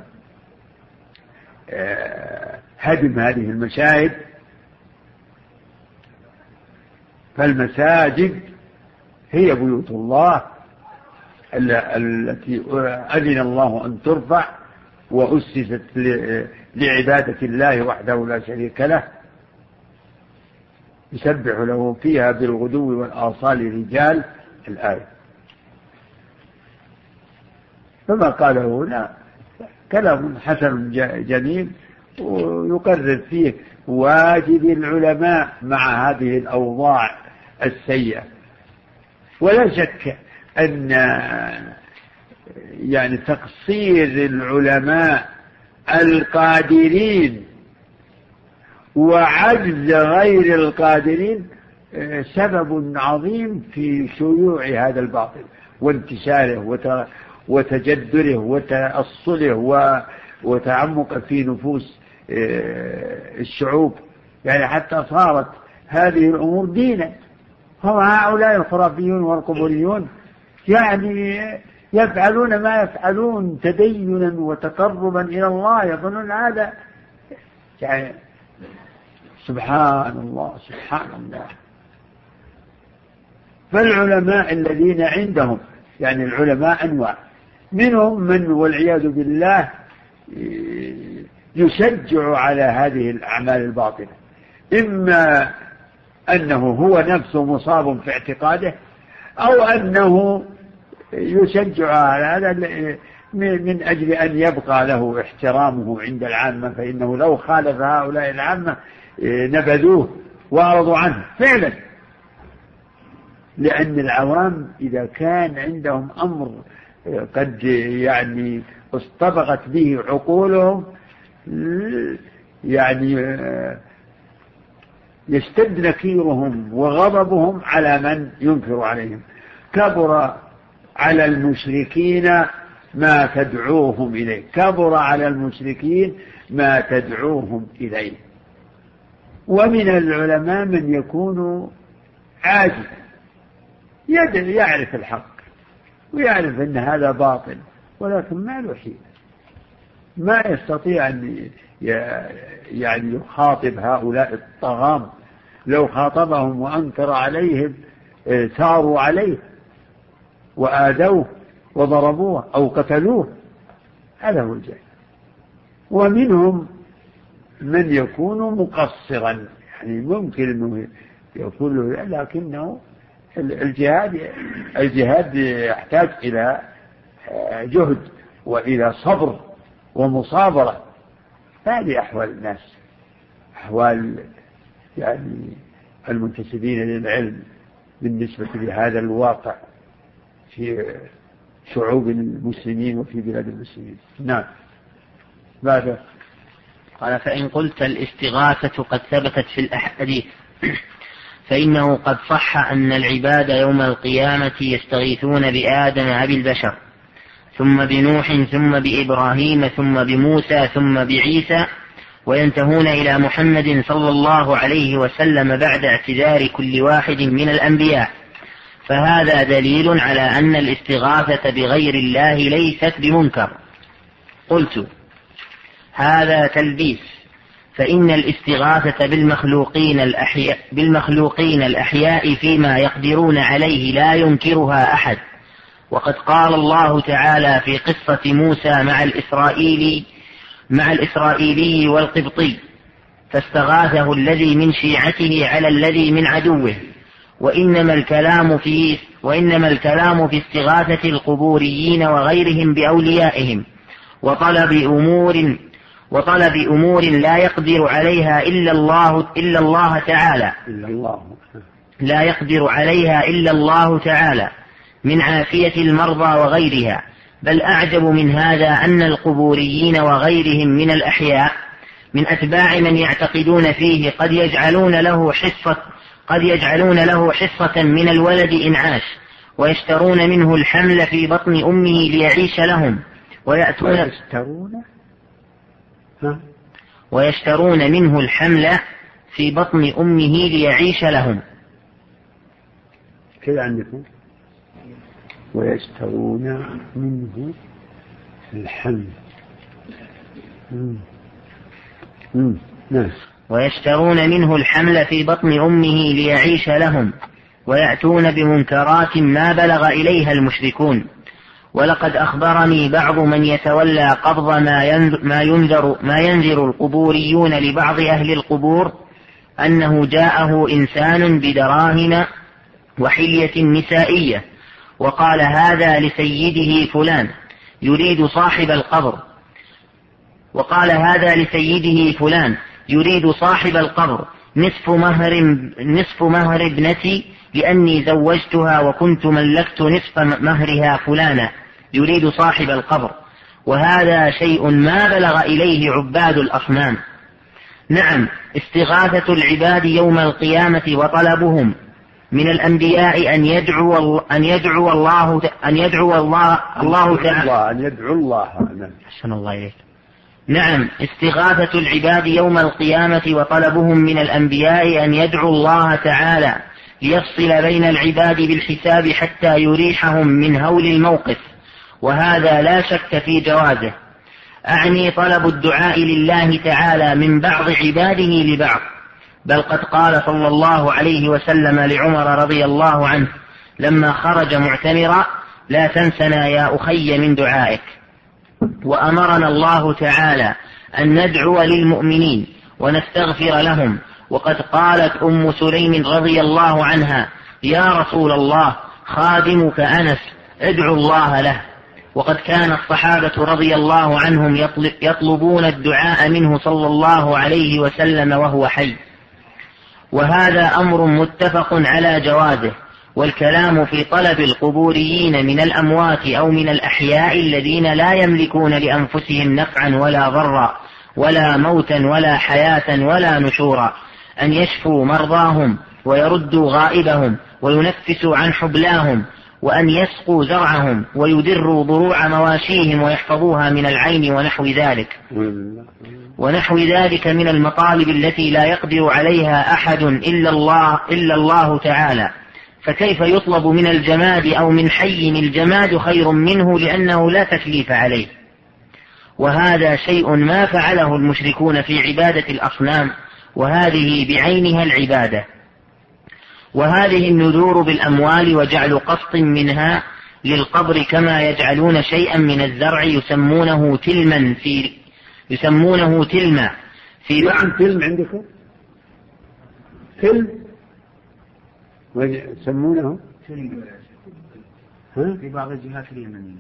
هدم هذه المشاهد. فالمساجد هي بيوت الله التي أذن الله أن ترفع وأسست لعبادة الله وحده لا شريك له، يسبح له فيها بالغدو والآصال رجال، الآية. فما قاله هنا كلام حسن جميل، ويقرر فيه واجب العلماء مع هذه الأوضاع السيئة. ولا شك أن يعني تقصير العلماء القادرين وعجز غير القادرين سبب عظيم في شيوع هذا الباطل وانتشاره وتجدره وتأصله وتعمق في نفوس الشعوب، يعني حتى صارت هذه الأمور دينا. هم هؤلاء الخرافيون والقبوريون يعني يفعلون ما يفعلون تدينا وتقربا إلى الله، يظنون هذا يعني سبحان الله سبحان الله. فالعلماء الذين عندهم يعني العلماء أنواع، منهم من والعياذ بالله يشجع على هذه الأعمال الباطلة، إما أنه هو نفسه مصاب في اعتقاده، أو أنه يشجع على هذا من أجل أن يبقى له احترامه عند العامة، فإنه لو خالف هؤلاء العامة نبذوه وأعرضوا عنه فعلا. لأن العوام إذا كان عندهم أمر قد يعني اصطبغت به عقولهم يعني يشتد نكيرهم وغضبهم على من ينكر عليهم. كبر على المشركين ما تدعوهم إليه، كبر على المشركين ما تدعوهم إليه. ومن العلماء من يكون عاجز يعرف الحق ويعرف أن هذا باطل، ولكن ما له حيلة، ما يستطيع أن يعني يخاطب هؤلاء الطغام. لو خاطبهم وأنكر عليهم ثاروا عليه وآذوه وضربوه أو قتلوه، هذا هو الجاهل. ومنهم من يكون مقصرا، يعني ممكن أنه يقول له لكنه الجهاد الجهاد يحتاج إلى جهد وإلى صبر ومصابرة. هذه أحوال الناس، أحوال يعني المنتسبين للعلم بالنسبة لهذا الواقع في شعوب المسلمين وفي بلاد المسلمين. نعم. بعد قال: فإن قلت الاستغاثة قد ثبتت في الأحاديث فإنه قد صح أن العباد يوم القيامة يستغيثون بآدم أبي البشر، ثم بنوح، ثم بإبراهيم، ثم بموسى، ثم بعيسى، وينتهون إلى محمد صلى الله عليه وسلم بعد اعتذار كل واحد من الأنبياء. فهذا دليل على أن الاستغاثة بغير الله ليست بمنكر. قلت: هذا تلبيس، فإن الاستغاثة بالمخلوقين الأحياء, بالمخلوقين الأحياء فيما يقدرون عليه لا ينكرها أحد. وقد قال الله تعالى في قصة موسى مع الإسرائيلي مع الإسرائيلي والقبطي: فاستغاثه الذي من شيعته على الذي من عدوه. وإنما الكلام في وإنما الكلام في استغاثة القبوريين وغيرهم بأوليائهم وطلب أمور وطلب أمور لا يقدر عليها إلا الله إلا الله تعالى إلا الله لا يقدر عليها إلا الله تعالى من عافية المرضى وغيرها. بل أعجب من هذا أن القبوريين وغيرهم من الأحياء من أتباع من يعتقدون فيه قد يجعلون له حصة قد يجعلون له حصة من الولد إن عاش، ويشترون منه الحمل في بطن أمه ليعيش لهم، ويأتون ويشترون ويشترون منه الحمل في بطن أمه ليعيش لهم. كذا عندكم ويشترون منه الحمل. ويشترون منه الحمل في بطن أمه ليعيش لهم، ويأتون بمنكرات ما بلغ إليها المشركون. ولقد أخبرني بعض من يتولى قبض ما ينذر, ما ينذر القبوريون لبعض أهل القبور أنه جاءه إنسان بدراهم وحلية نسائية، وقال: هذا لسيده فلان يريد صاحب القبر وقال هذا لسيده فلان يريد صاحب القبر نصف مهر نصف مهر ابنتي لأني زوجتها وكنت ملكت نصف مهرها فلانا يريد صاحب القبر. وهذا شيء ما بلغ إليه عباد الأصنام. نعم، استغاثة العباد يوم القيامة وطلبهم من الأنبياء أن يدعو أن يدعو الله أن يدعو الله الله تعالى أن يدعو الله. أحسن الله إليك. نعم، استغاثة العباد يوم القيامة وطلبهم من الأنبياء أن يدعو الله تعالى ليفصل بين العباد بالحساب حتى يريحهم من هول الموقف، وهذا لا شك في جوازه. أعني طلب الدعاء لله تعالى من بعض عباده لبعض، بل قد قال صلى الله عليه وسلم لعمر رضي الله عنه لما خرج معتمرا: لا تنسنا يا أخي من دعائك. وأمرنا الله تعالى أن ندعو للمؤمنين ونستغفر لهم. وقد قالت أم سليم رضي الله عنها: يا رسول الله، خادمك أنس ادعو الله له. وقد كان الصحابة رضي الله عنهم يطلبون الدعاء منه صلى الله عليه وسلم وهو حي، وهذا أمر متفق على جوازه. والكلام في طلب القبوريين من الأموات أو من الأحياء الذين لا يملكون لأنفسهم نفعا ولا ضرا ولا موتا ولا حياة ولا نشورا أن يشفوا مرضاهم ويردوا غائبهم وينفسوا عن حبلاهم وأن يسقوا زرعهم ويدروا ضروع مواشيهم ويحفظوها من العين ونحو ذلك ونحو ذلك من المطالب التي لا يقدر عليها أحد إلا الله, إلا الله تعالى. فكيف يطلب من الجماد أو من حي الجماد خير منه لأنه لا تكليف عليه؟ وهذا شيء ما فعله المشركون في عبادة الأصنام، وهذه بعينها العبادة. وهذه النذور بالأموال وجعل قسط منها للقبر كما يجعلون شيئا من الزرع يسمونه تلما في يسمونه تلما في نعم تلم عندكم تلم ويسمونه تلم في بعض الجهات اليمنية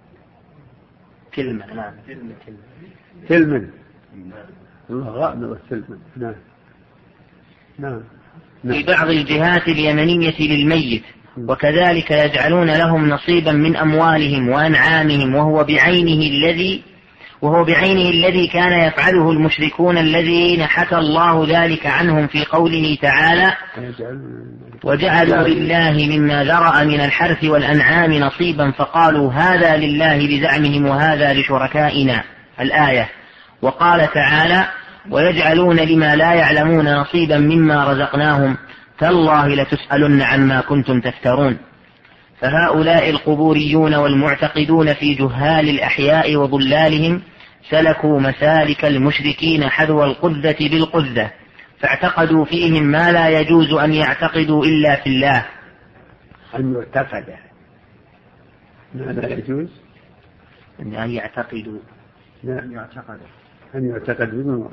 تلما. نعم تلما الله غائب والتلما. نعم نعم في بعض الجهات اليمنية للميت، وكذلك يجعلون لهم نصيبا من أموالهم وأنعامهم وهو بعينه الذي وهو بعينه الذي كان يفعله المشركون الذين حكى الله ذلك عنهم في قوله تعالى: وجعلوا لله مما ذرأ من الحرث والأنعام نصيبا فقالوا هذا لله بزعمهم وهذا لشركائنا الآية. وقال تعالى: ويجعلون لما لا يعلمون نصيبا مما رزقناهم تالله لتسألن عما كنتم تفترون. فهؤلاء القبوريون والمعتقدون في جهال الأحياء وضلالهم سلكوا مسالك المشركين حذو القذة بالقذة، فاعتقدوا فيهم ما لا يجوز أن يعتقدوا إلا في الله. أن يعتقد ما لا يجوز أن يعتقدوا أن يعتقد أن يعتقد منه.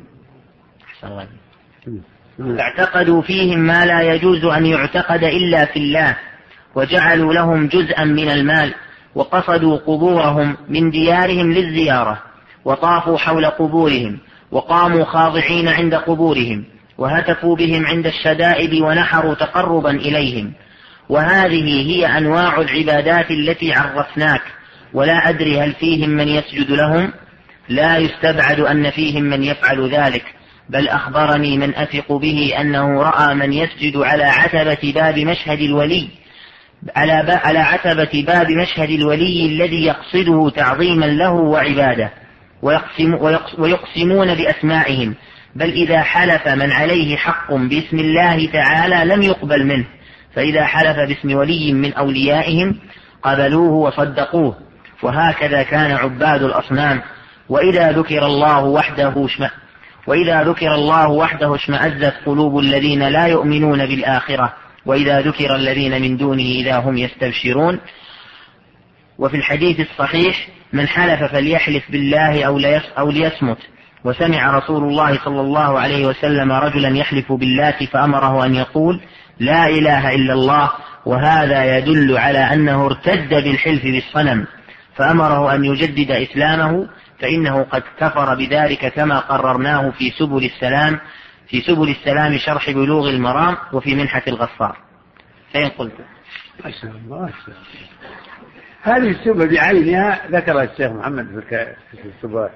فاعتقدوا فيهم ما لا يجوز أن يعتقد إلا في الله، وجعلوا لهم جزءا من المال، وقصدوا قبورهم من ديارهم للزيارة، وطافوا حول قبورهم، وقاموا خاضعين عند قبورهم، وهتفوا بهم عند الشدائد ونحروا تقربا إليهم. وهذه هي أنواع العبادات التي عرفناك، ولا أدري هل فيهم من يسجد لهم؟ لا يستبعد أن فيهم من يفعل ذلك، بل أخبرني من أثق به أنه رأى من يسجد على عتبة باب مشهد الولي على, على عتبة باب مشهد الولي الذي يقصده تعظيما له وعبادة، ويقسم ويقسمون بأسمائهم، بل إذا حلف من عليه حق باسم الله تعالى لم يقبل منه، فإذا حلف باسم ولي من أوليائهم قبلوه وصدقوه. وهكذا كان عباد الأصنام، وإذا ذكر الله وحده اشمأ وإذا ذكر الله وحده اشمأزت قلوب الذين لا يؤمنون بالآخرة، وإذا ذكر الذين من دونه إذا هم يستبشرون. وفي الحديث الصحيح: من حلف فليحلف بالله أو ليصمت. وسمع رسول الله صلى الله عليه وسلم رجلا يحلف باللات فأمره أن يقول لا إله إلا الله، وهذا يدل على أنه ارتد بالحلف بالصنم، فأمره أن يجدد إسلامه، فإنه قد كفر بذلك كما قررناه في سبل السلام في سبل السلام شرح بلوغ المرام وفي منحة الغفار. فإن قلت ما شاء الله هذه السبل بعينها ذكرها الشيخ محمد في السبل.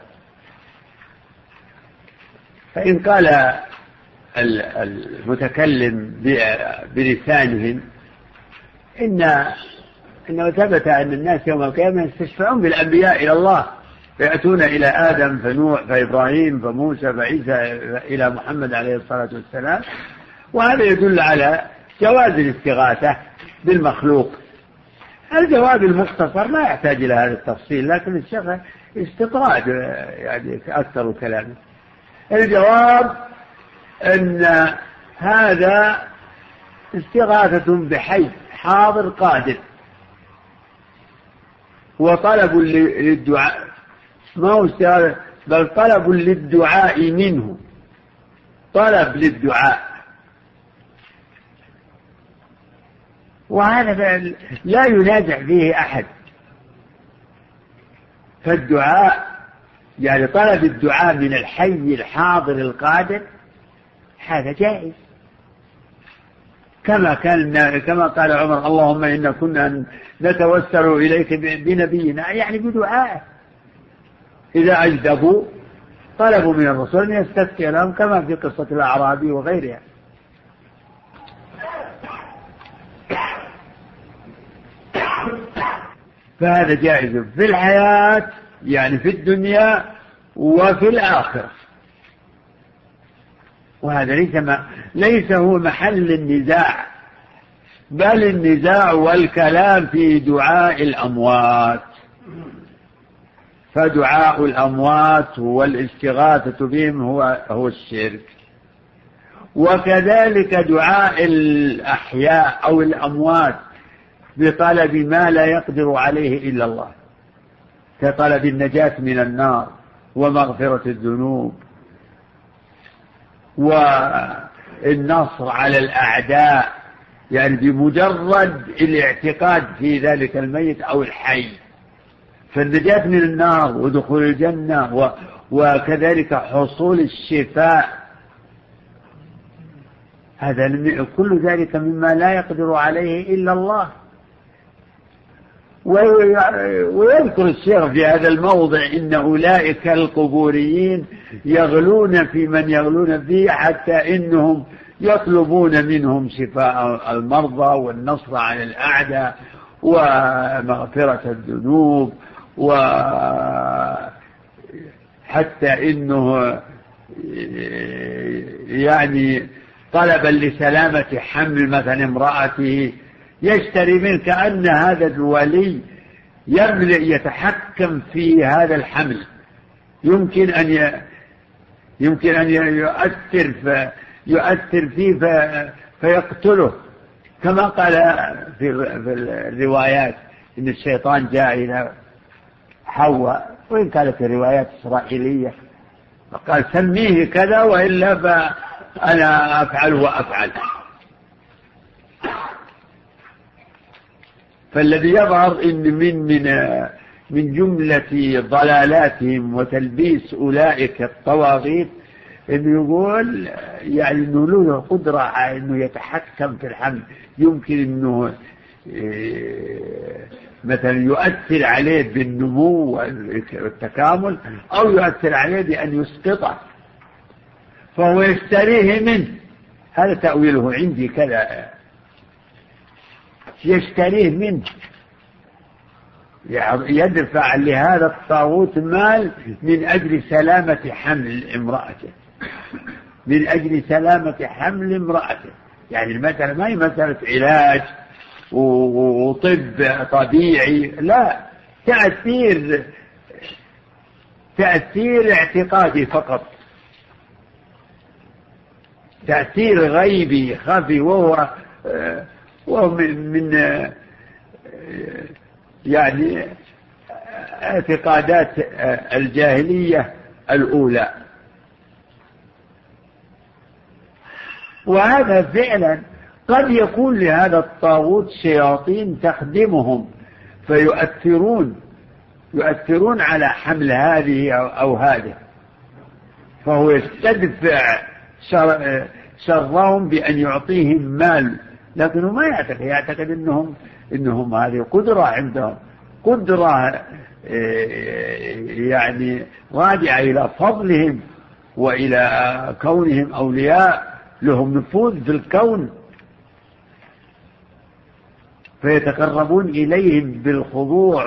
فإن قال المتكلم بلسانهم إن إنه ثبت أن الناس يوم القيامة يستشفعون بالأنبياء إلى الله، فيأتون إلى آدم فنوح فإبراهيم فموسى فعيسى إلى محمد عليه الصلاة والسلام، وهذا يدل على جواز الاستغاثة بالمخلوق. الجواب المختصر لا يحتاج إلى هذا التفصيل، لكن الشيخ استطراد يعني أكثر كلامه. الجواب أن هذا استغاثة بحي حاضر قادر، وطلب للدعاء، ما هو استغاثة بل طلب للدعاء منه، طلب للدعاء، وهذا لا ينازع فيه أحد. فالدعاء يعني طلب الدعاء من الحي الحاضر القادر هذا جائز، كما كان كما قال عمر اللهم إنا كنا نتوسل إليك بنبينا، يعني بدعاء. إذا أجدبوا طلبوا من الرسول أن يستسقي لهم كما في قصة الأعرابي وغيرها. فهذا جائز في الحياة يعني في الدنيا وفي الآخرة، وهذا ليس ما ليس هو محل النزاع، بل النزاع والكلام في دعاء الأموات. فدعاء الأموات والاستغاثة بهم هو هو الشرك، وكذلك دعاء الأحياء أو الأموات بطلب ما لا يقدر عليه إلا الله، كطلب النجاة من النار ومغفرة الذنوب والنصر على الأعداء، يعني بمجرد الاعتقاد في ذلك الميت أو الحي، فالنجاة من النار ودخول الجنة وكذلك حصول الشفاء، هذا كل ذلك مما لا يقدر عليه إلا الله. ويذكر الشيخ في هذا الموضع إن أولئك القبوريين يغلون في من يغلون فيه، حتى إنهم يطلبون منهم شفاء المرضى والنصر على الأعداء ومغفرة الذنوب، وحتى إنه يعني طلبا لسلامة حمل مثلا امرأته يشتري منك كأن هذا الولي يملئ يتحكم في هذا الحمل، يمكن أن ي... يمكن أن يؤثر في... يؤثر فيه في... فيقتله، كما قال في الروايات إن الشيطان جاء إلى حواء، وإن كانت الروايات إسرائيلية، فقال سميه كذا وإلا فأنا أفعل وأفعل. فالذي يظهر إن من من من جملة ضلالاتهم وتلبيس أولئك الطواغيت إنه يقول يعني إنه له قدرة على إنه يتحكم في الحمل، يمكن إنه مثلا يؤثر عليه بالنمو والتكامل، أو يؤثر عليه بأن يسقطه فهو يشتريه منه. هذا تأويله عندي كذا، يشتريه منه، يدفع لهذا الطاغوت مال من أجل سلامة حمل امرأته، من أجل سلامة حمل امرأته. يعني المسألة ما هي مسألة علاج وطب طبيعي، لا، تأثير تأثير اعتقادي فقط، تأثير غيبي خفي، وهو وهو من يعني اعتقادات الجاهلية الأولى. وهذا فعلا قد يكون لهذا الطاغوت شياطين تخدمهم فيؤثرون يؤثرون على حمل هذه أو هذه، فهو يستدفع شر شرهم بأن يعطيهم مال، لكنه ما يعتقد يعتقد إنهم إنهم هذه قدرة عندهم، قدرة يعني راجعة إلى فضلهم وإلى كونهم أولياء لهم نفوذ في الكون، فيتقربون إليهم بالخضوع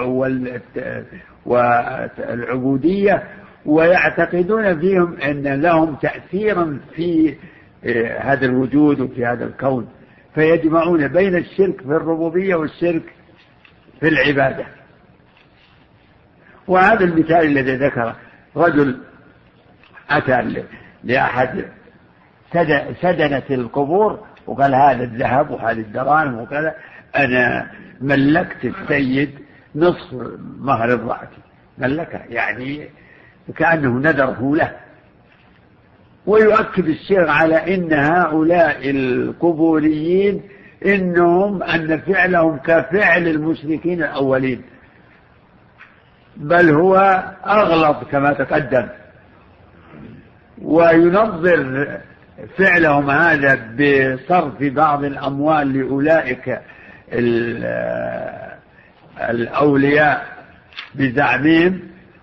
والعبودية، ويعتقدون فيهم أن لهم تأثيرا في هذا الوجود وفي هذا الكون، فيجمعون بين الشرك في الربوبية والشرك في العبادة. وهذا المثال الذي ذكره رجل أتى لأحد سدنة القبور وقال هذا الذهب وهذه الدراهم وكذا، أنا ملكت السيد نصف مهر امرأتي، ملكه يعني كأنه نذره له. ويؤكد الشيخ على إن هؤلاء القبوريين إنهم أن فعلهم كفعل المشركين الأولين، بل هو أغلط كما تقدم، وينظر فعلهم هذا بصرف بعض الأموال لأولئك الأولياء بزعمهم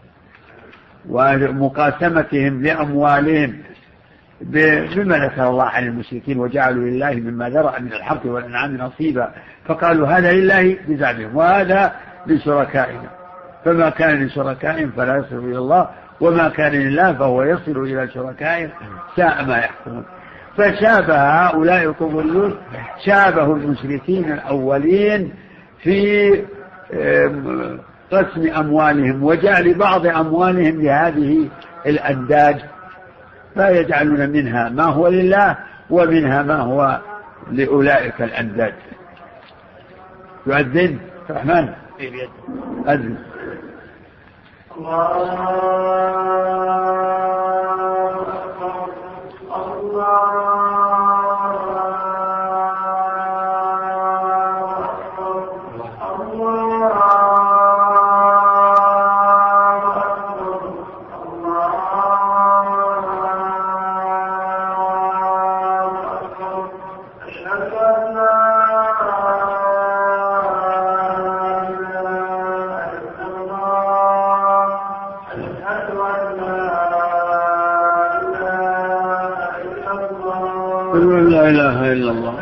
ومقاسمتهم لأموالهم بما ذكر الله عن المشركين وجعلوا لله مما ذرأ من الحرث والأنعام نصيبا فقالوا هذا لله بزعمهم وهذا لشركائنا فما كان لشركائهم فلا يصل إلى الله وما كان لله فهو يصل إلى شركائهم ساء ما يحكمون. فشابه هؤلاء القبوريون شابه المشركين الأولين في قسم أموالهم وجعل بعض أموالهم لهذه الأنداد فيجعلون منها ما هو لله ومنها ما هو لأولئك الأنداد. يؤذن الرحمن أذن لا إله إلا الله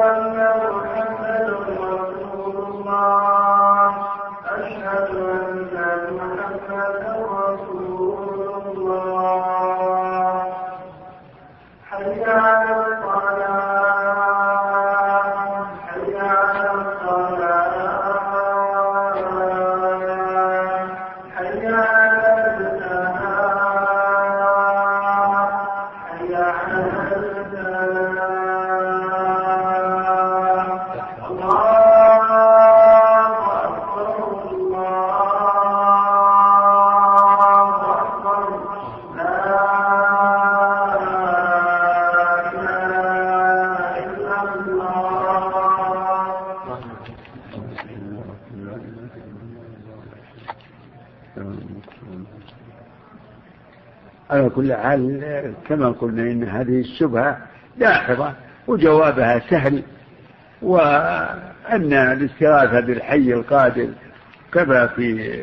على كل حال كما قلنا إن هذه الشبهة داحضة وجوابها سهل وأن الاستغاثة بالحي القادر كما في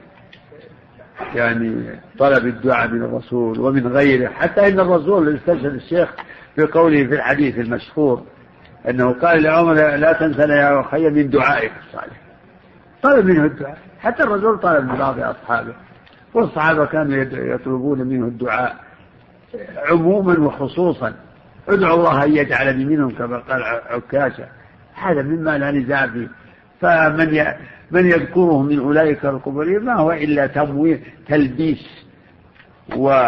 يعني طلب الدعاء من الرسول ومن غيره حتى إن الرسول استشهد الشيخ بقوله في الحديث المشهور أنه قال لعمر لا تنسنا يا أخي من دعائك الصالح طلب منه الدعاء حتى الرسول طلب من بعض أصحابه والصحابة كانوا يطلبون منه الدعاء عموما وخصوصا ادعوا الله أن يجعلني منهم كما قال عكاشة هذا مما لا نزاع فيه. فمن من يذكره من أولئك القبوريين ما هو إلا تمويه تلبيس و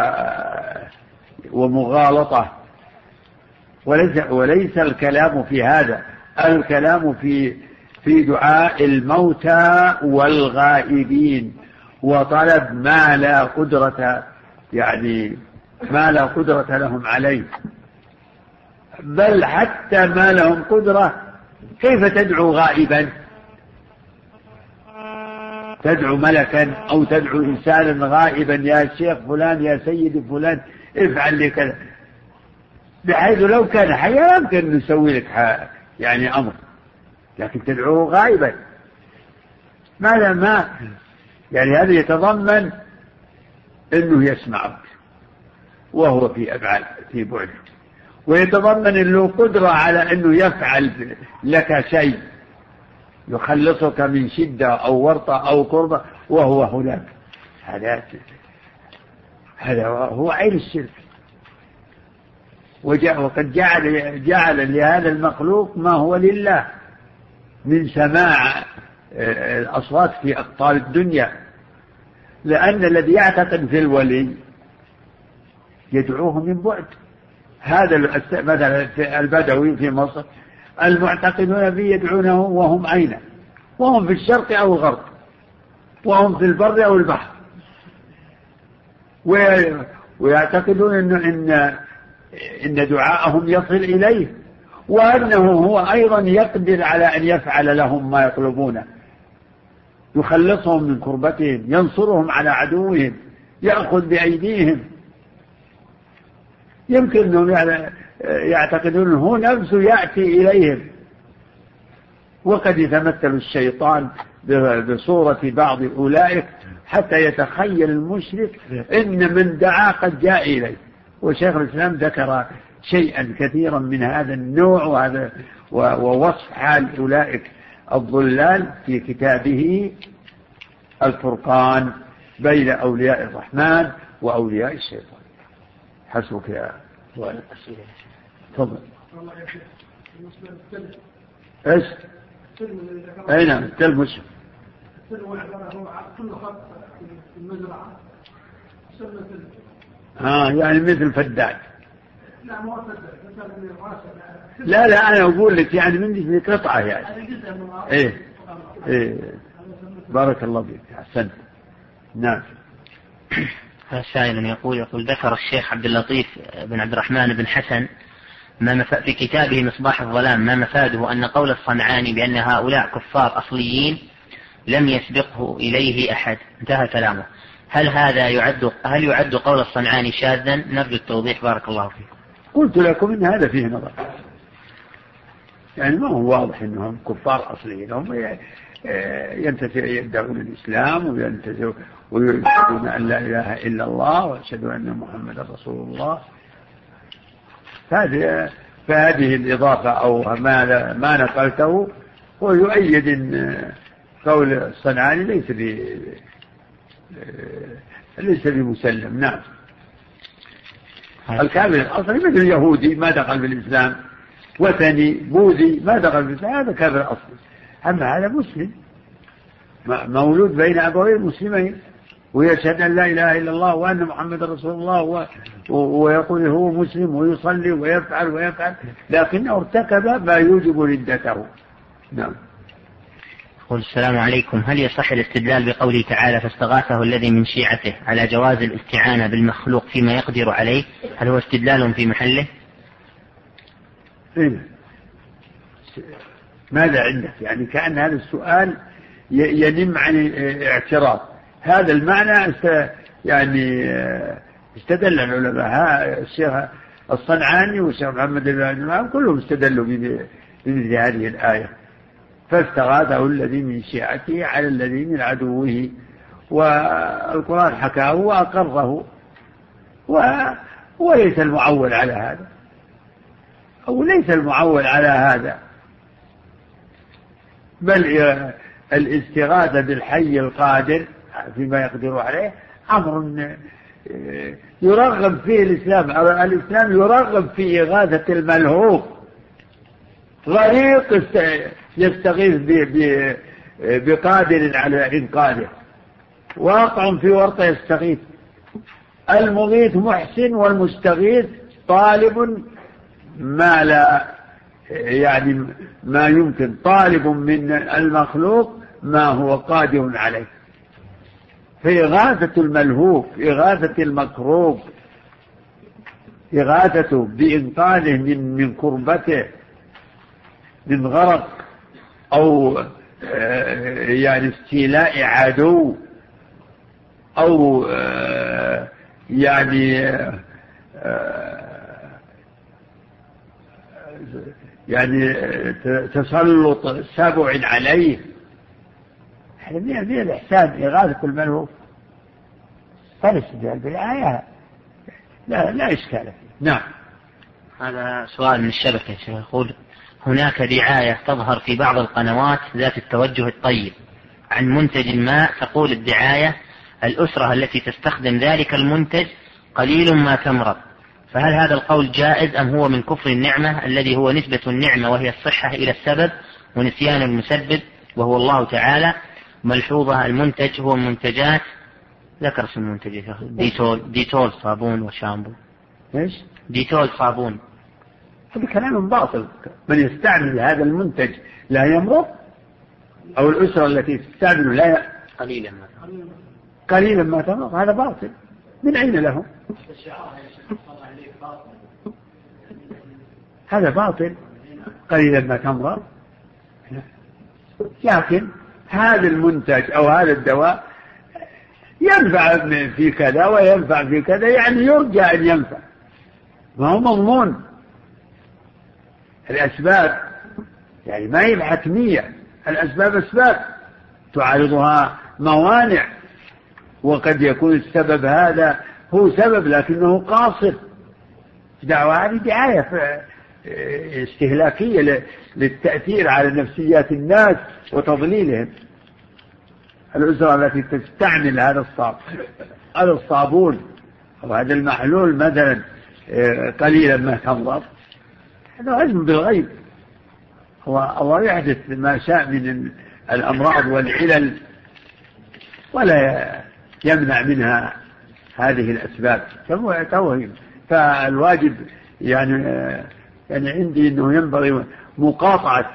ومغالطة وليس, وليس الكلام في هذا الكلام في في دعاء الموتى والغائبين وطلب ما لا قدرة يعني ما لا قدرة لهم عليه بل حتى ما لهم قدرة. كيف تدعو غائبا تدعو ملكا أو تدعو إنسانا غائبا يا شيخ فلان يا سيد فلان افعل لي كذا بحيث لو كان حيا يمكن نسوي لك يعني أمر لكن تدعوه غائبا ماذا ما يعني هذا يتضمن أنه يسمعك وهو في أبعاد في بعد ويتضمن أنه قدرة على أنه يفعل لك شيء يخلصك من شدة أو ورطة أو قربة وهو هناك. هذا هذا هو عين الشرك. وقد جعل جعل لهذا المخلوق ما هو لله من سماع الأصوات في أقطار الدنيا لأن الذي يعتقد في الولي يدعوه من بعد. هذا مثلا في البدوي في مصر المعتقدون به يدعونه وهم أين وهم في الشرق أو الغرب وهم في البر أو البحر ويعتقدون إن, إن, إن دعاءهم يصل إليه وأنه هو أيضا يقدر على أن يفعل لهم ما يطلبونه يخلصهم من كربتهم ينصرهم على عدوهم يأخذ بأيديهم. يمكن أنهم يعتقدون هو نفسه يأتي إليهم، وقد يتمثل الشيطان بصورة بعض أولئك حتى يتخيل المشرك إن من دعا قد جاء إليه. وشيخ الإسلام ذكر شيئا كثيرا من هذا النوع وهذا ووصف حال أولئك الضلال في كتابه الفرقان بين أولياء الرحمن وأولياء الشيطان. حسبك يا سؤال. تفضل. ايش؟ اي نعم التلمس. اه يعني مثل فداد. لا لا انا اقول لك يعني من في قطعه يعني. ايه ايه بارك الله فيك احسنت. نعم. هذا سائل يقول يقول ذكر الشيخ عبد اللطيف بن عبد الرحمن بن حسن ما مف... في كتابه مصباح الظلام ما مفاده أن قول الصنعاني بأن هؤلاء كفار أصليين لم يسبقه إليه أحد. انتهى كلامه. هل هذا يعد هل يعد قول الصنعاني شاذا؟ نرجو التوضيح بارك الله فيكم. قلت لكم إن هذا فيه نظر، يعني ما هو واضح أنهم كفار أصليين، هم يدعون الإسلام وينتزعون ويشهدون أن لا إله إلا الله ويشهدون أن محمد رسول الله. هذه فهذه الإضافة أو ما ما نقلته هو يؤيد أن قول الصنعاني ليس ب ليس بمسلم. نعم. الكافر الأصلي مثل اليهودي ما دخل بالإسلام، وثني بوذي ما دخل بالإسلام، هذا كافر أصلي. أما هذا مسلم مولود بين أبوين مسلمين ويشهد أن لا إله إلا الله وأن محمد رسول الله ويقول هو مسلم ويصلي ويفعل ويفعل لكنه ارتكب ما يوجب ردته. نعم. قل السلام عليكم. هل يصح الاستدلال بقوله تعالى فاستغاثه الذي من شيعته على جواز الاستعانة بالمخلوق فيما يقدر عليه؟ هل هو استدلال في محله؟ إيه؟ ماذا عندك؟ يعني كأن هذا السؤال ينم عن اعتراض. هذا المعنى يعني استدل العلماء الشيخ الصنعاني والشيخ محمد بن عبد كلهم استدلوا بمثل هذه الآية فاستغاثه الذي من شيعته على الذي من عدوه، والقرآن حكاه وأقره، وليس المعول على هذا أو ليس المعول على هذا، بل الاستغاثة بالحي القادر فيما يقدر عليه أمر يرغب فيه الإسلام. الإسلام يرغب في إغاثة الملهوف، غريق يستغيث بقادر على إنقاذه، واقع في ورطة يستغيث. المغيث محسن والمستغيث طالب ما لا يعني ما يمكن، طالب من المخلوق ما هو قادر عليه. فإغاثة الملهوف، إغاثة المكروب، إغاثته بإنقاذه من من كربته من غرق أو يعني استيلاء عدو أو يعني يعني تسلط سبع عليه، هذا من الإحسان إغاثة الملهوف. فالاستدلال بالآية لا لا إشكال فيه. نعم. هذا سؤال من الشبكة يقول هناك دعاية تظهر في بعض القنوات ذات التوجه الطيب عن منتج ما، تقول الدعاية الأسرة التي تستخدم ذلك المنتج قليل ما تمرض، فهل هذا القول جائز أم هو من كفر النعمة الذي هو نسبة النعمة وهي الصحة إلى السبب ونسيان المسبب وهو الله تعالى؟ ملحوظة المنتج هو منتجات، ذكر اسم المنتج ديتول, ديتول صابون وشامبو. ايش؟ ديتول صابون. هذا كلام باطل. من يستعمل هذا المنتج لا يمرض، أو الأسرة التي تستعمله لا قليلا ما قليلا ما تمرض، هذا باطل. من أين له؟ هذا باطل، قليلا ما تمرض. لكن هذا المنتج أو هذا الدواء ينفع في كذا وينفع في كذا، يعني يرجى أن ينفع، ما هو مضمون الأسباب يعني ما هي بحتمية، الأسباب أسباب تعارضها موانع، وقد يكون السبب هذا هو سبب لكنه قاصر. دعوة هذه دعاية استهلاكية للتأثير على نفسيات الناس وتضليلهم. الأسرة التي تستعمل هذا الصابون هذا الصابون أو هذا المحلول مثلا قليلا ما تمرض، هذا علم بالغيب. هو الله يحدث ما شاء من الأمراض والعلل ولا يمنع منها هذه الأسباب توهم. فالواجب يعني يعني عندي أنه ينبغي مقاطعة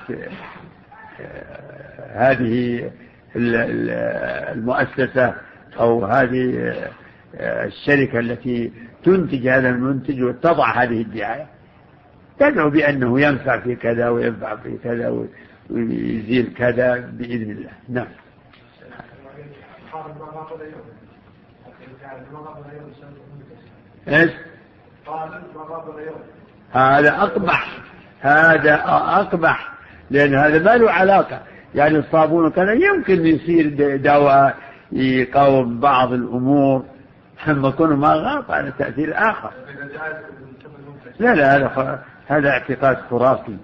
هذه المؤسسة أو هذه الشركة التي تنتج هذا المنتج وتضع هذه الدعاية، تدعو بأنه ينفع في كذا وينفع في كذا ويزيل كذا بإذن الله. نعم. إيش؟ هذا أقبح، هذا أقبح، لأن هذا ما له علاقة. يعني الصابون كذا يمكن يصير دواء يقاوم بعض الأمور، أما كونه ما غاط على تأثير آخر. لا لا هذا هذا اعتقاد خرافي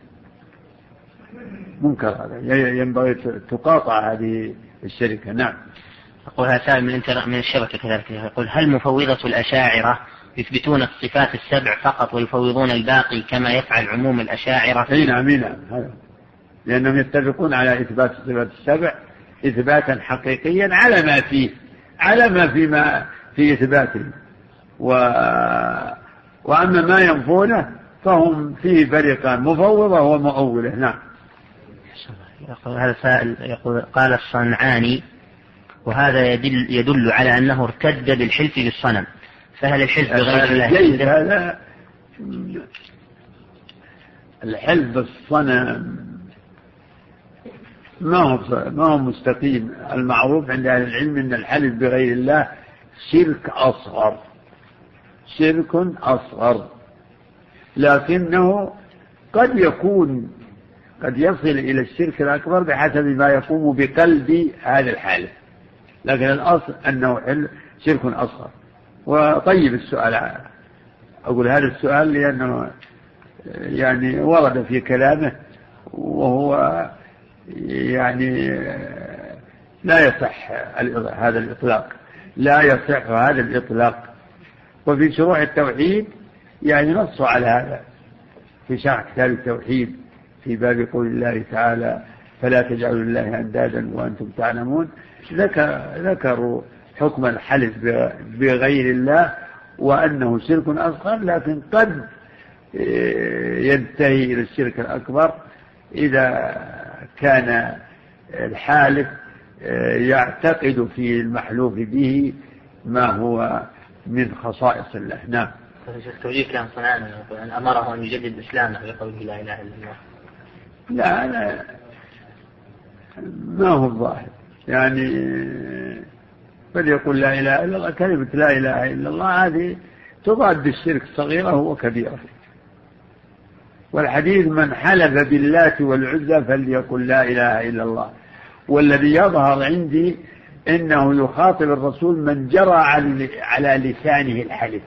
منكر، هذا ينبغي تقاطع هذه الشركة. نعم. يقول سائل من من الشبكة كذلك، يقول هل مفوضة الأشاعرة يثبتون الصفات السبع فقط ويفوضون الباقي كما يفعل عموم الأشاعرة؟ أي نعم نعم، هذا لأنهم يتفقون على إثبات الصفات السبع إثباتا حقيقيا على ما فيه على ما فيما في إثباته، و... وأما ما ينفونه فهم فيه فريقان، مفوضة ومؤولة. نعم. يقول هذا سائل يقول قال الصنعاني وهذا يدل, يدل على أنه ارتد بالحلف بالصنم، فهل الحلف بغير الله جيد؟ هذا الحلف بالصنم ما هو ما هو مستقيم. المعروف عند أهل العلم أن الحلف بغير الله شرك أصغر، شرك أصغر، لكنه قد يكون قد يصل إلى الشرك الأكبر بحسب ما يقوم بقلب هذا الحالف، لكن الأصل أنه شرك أصغر. وطيب السؤال، أقول هذا السؤال لأنه يعني ورد في كلامه وهو يعني لا يصح هذا الإطلاق، لا يصح هذا الإطلاق. وفي شروح التوحيد يعني نصوا على هذا في شرح كتاب التوحيد في باب قول الله تعالى فلا تجعلوا الله أندادا وأنتم تعلمون، ذكر ذكروا حكم الحلف بغير الله وأنه شرك أصغر، لكن قد ينتهي إلى الشرك الأكبر إذا كان الحالف يعتقد في المحلوف به ما هو من خصائص الله. نعم. توجيه كلام صنعاني أن أمره أن يجدد إسلامه بقوله لا إله إلا الله. لا أنا ما هو الظاهر، يعني فليقول لا إله إلا الله. كلمة لا إله إلا الله هذه تضاد الشرك صغيرة وكبيرة. والحديث من حلف باللات والعزى فليقل لا إله إلا الله. والذي يظهر عندي إنه يخاطب الرسول من جرى على لسانه الحلف،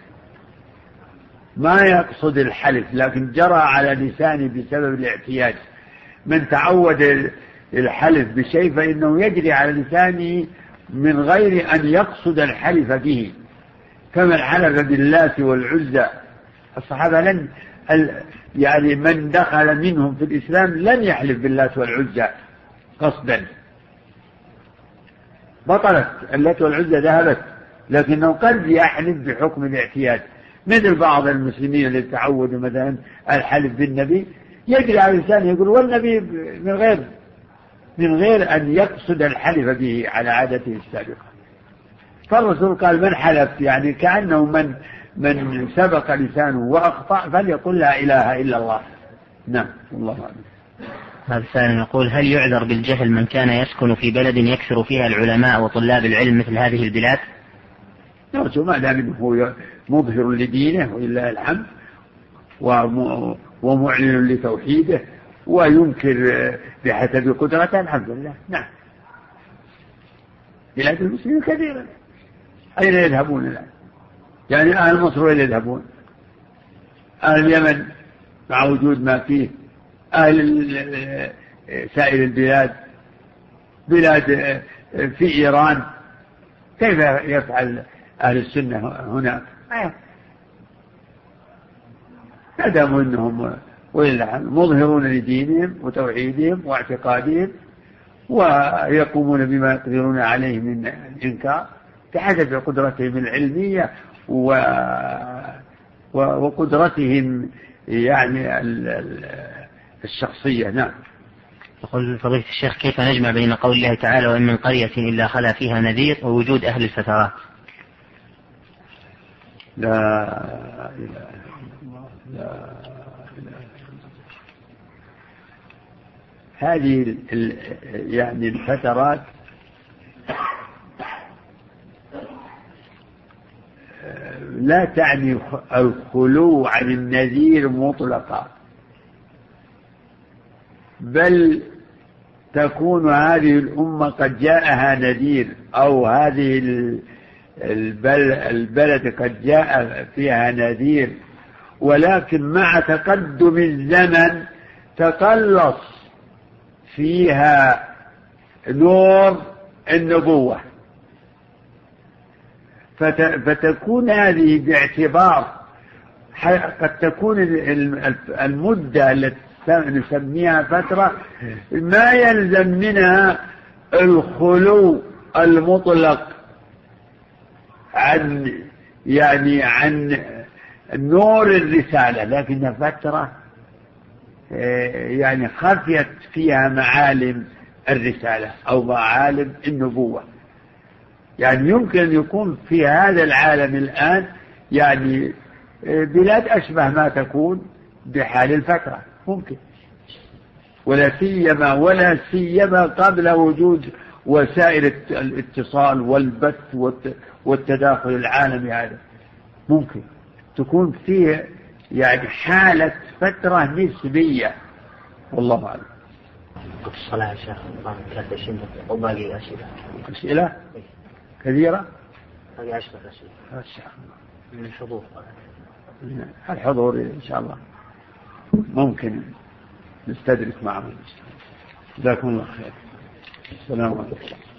ما يقصد الحلف لكن جرى على لسانه بسبب الاعتياد. من تعود الحلف بشيء فإنه يجري على لسانه من غير أن يقصد الحلف به، كما الحلف باللات والعزى. الصحابة لن يعني من دخل منهم في الإسلام لن يحلف باللات والعزى قصدا، بطلت اللات والعزى ذهبت، لكنه قد يحلف بحكم الاعتياد، مثل بعض المسلمين اللي تعودوا مثلا الحلف بالنبي يجري على لسانه يقول والنبي من غير من غير أن يقصد الحلف به على عادته السابقة. فالرسول قال من حلف يعني كأنه من من سبق لسانه وأخطأ فليقل لا إله إلا الله. نعم. الله أعلم. هذا السائل يقول هل يعذر بالجهل من كان يسكن في بلد يكثر فيها العلماء وطلاب العلم مثل هذه البلاد؟ نعم، ما دام هو مظهر لدينه ولله الحمد ومعلن لتوحيده وينكر بحسب قدرته، الحمد لله. نعم. بلاد المسلمين كثيرا، أين يذهبون الآن؟ يعني أهل مصر وين يذهبون؟ أهل اليمن مع وجود ما فيه، أهل سائر البلاد، بلاد في إيران، كيف يفعل أهل السنة هناك؟ ندموا أنهم مظهرون لدينهم وتوحيدهم واعتقادهم ويقومون بما يقدرون عليه من الإنكار بحسب قدرتهم العلمية وقدرتهم يعني الشخصية. نعم. يقول فضيلة الشيخ: كيف نجمع بين قول الله تعالى وإن من قرية إلا خلا فيها نذير ووجود أهل الفترات؟ لا إله إلا الله، لا إله إلا الله. هذه يعني الفترات لا تعني الخلو عن النذير مطلقا، بل تكون هذه الأمة قد جاءها نذير، أو هذه البلد قد جاء فيها نذير، ولكن مع تقدم الزمن تقلص فيها نور النبوة، فتكون هذه باعتبار قد تكون المدة التي نسميها فترة ما يلزم منها الخلو المطلق عن يعني عن نور الرسالة، لكن فترة يعني خفيت فيها معالم الرسالة أو معالم النبوة. يعني يمكن أن يكون في هذا العالم الآن يعني بلاد أشبه ما تكون بحال الفترة، ممكن، ولا سيما ولا سيما قبل وجود وسائل الاتصال والبث والتداخل العالمي، هذا ممكن تكون فيه يعني حالة فترة نسبية، والله أعلم. الصلاة يا شيخ كانت أسئلة وباقي أسئلة أسئلة كثيرة، باقي عشرة أسئلة من الحضور. الحضور إن شاء الله ممكن نستدرك معهم. جزاكم الله خير. السلام عليكم.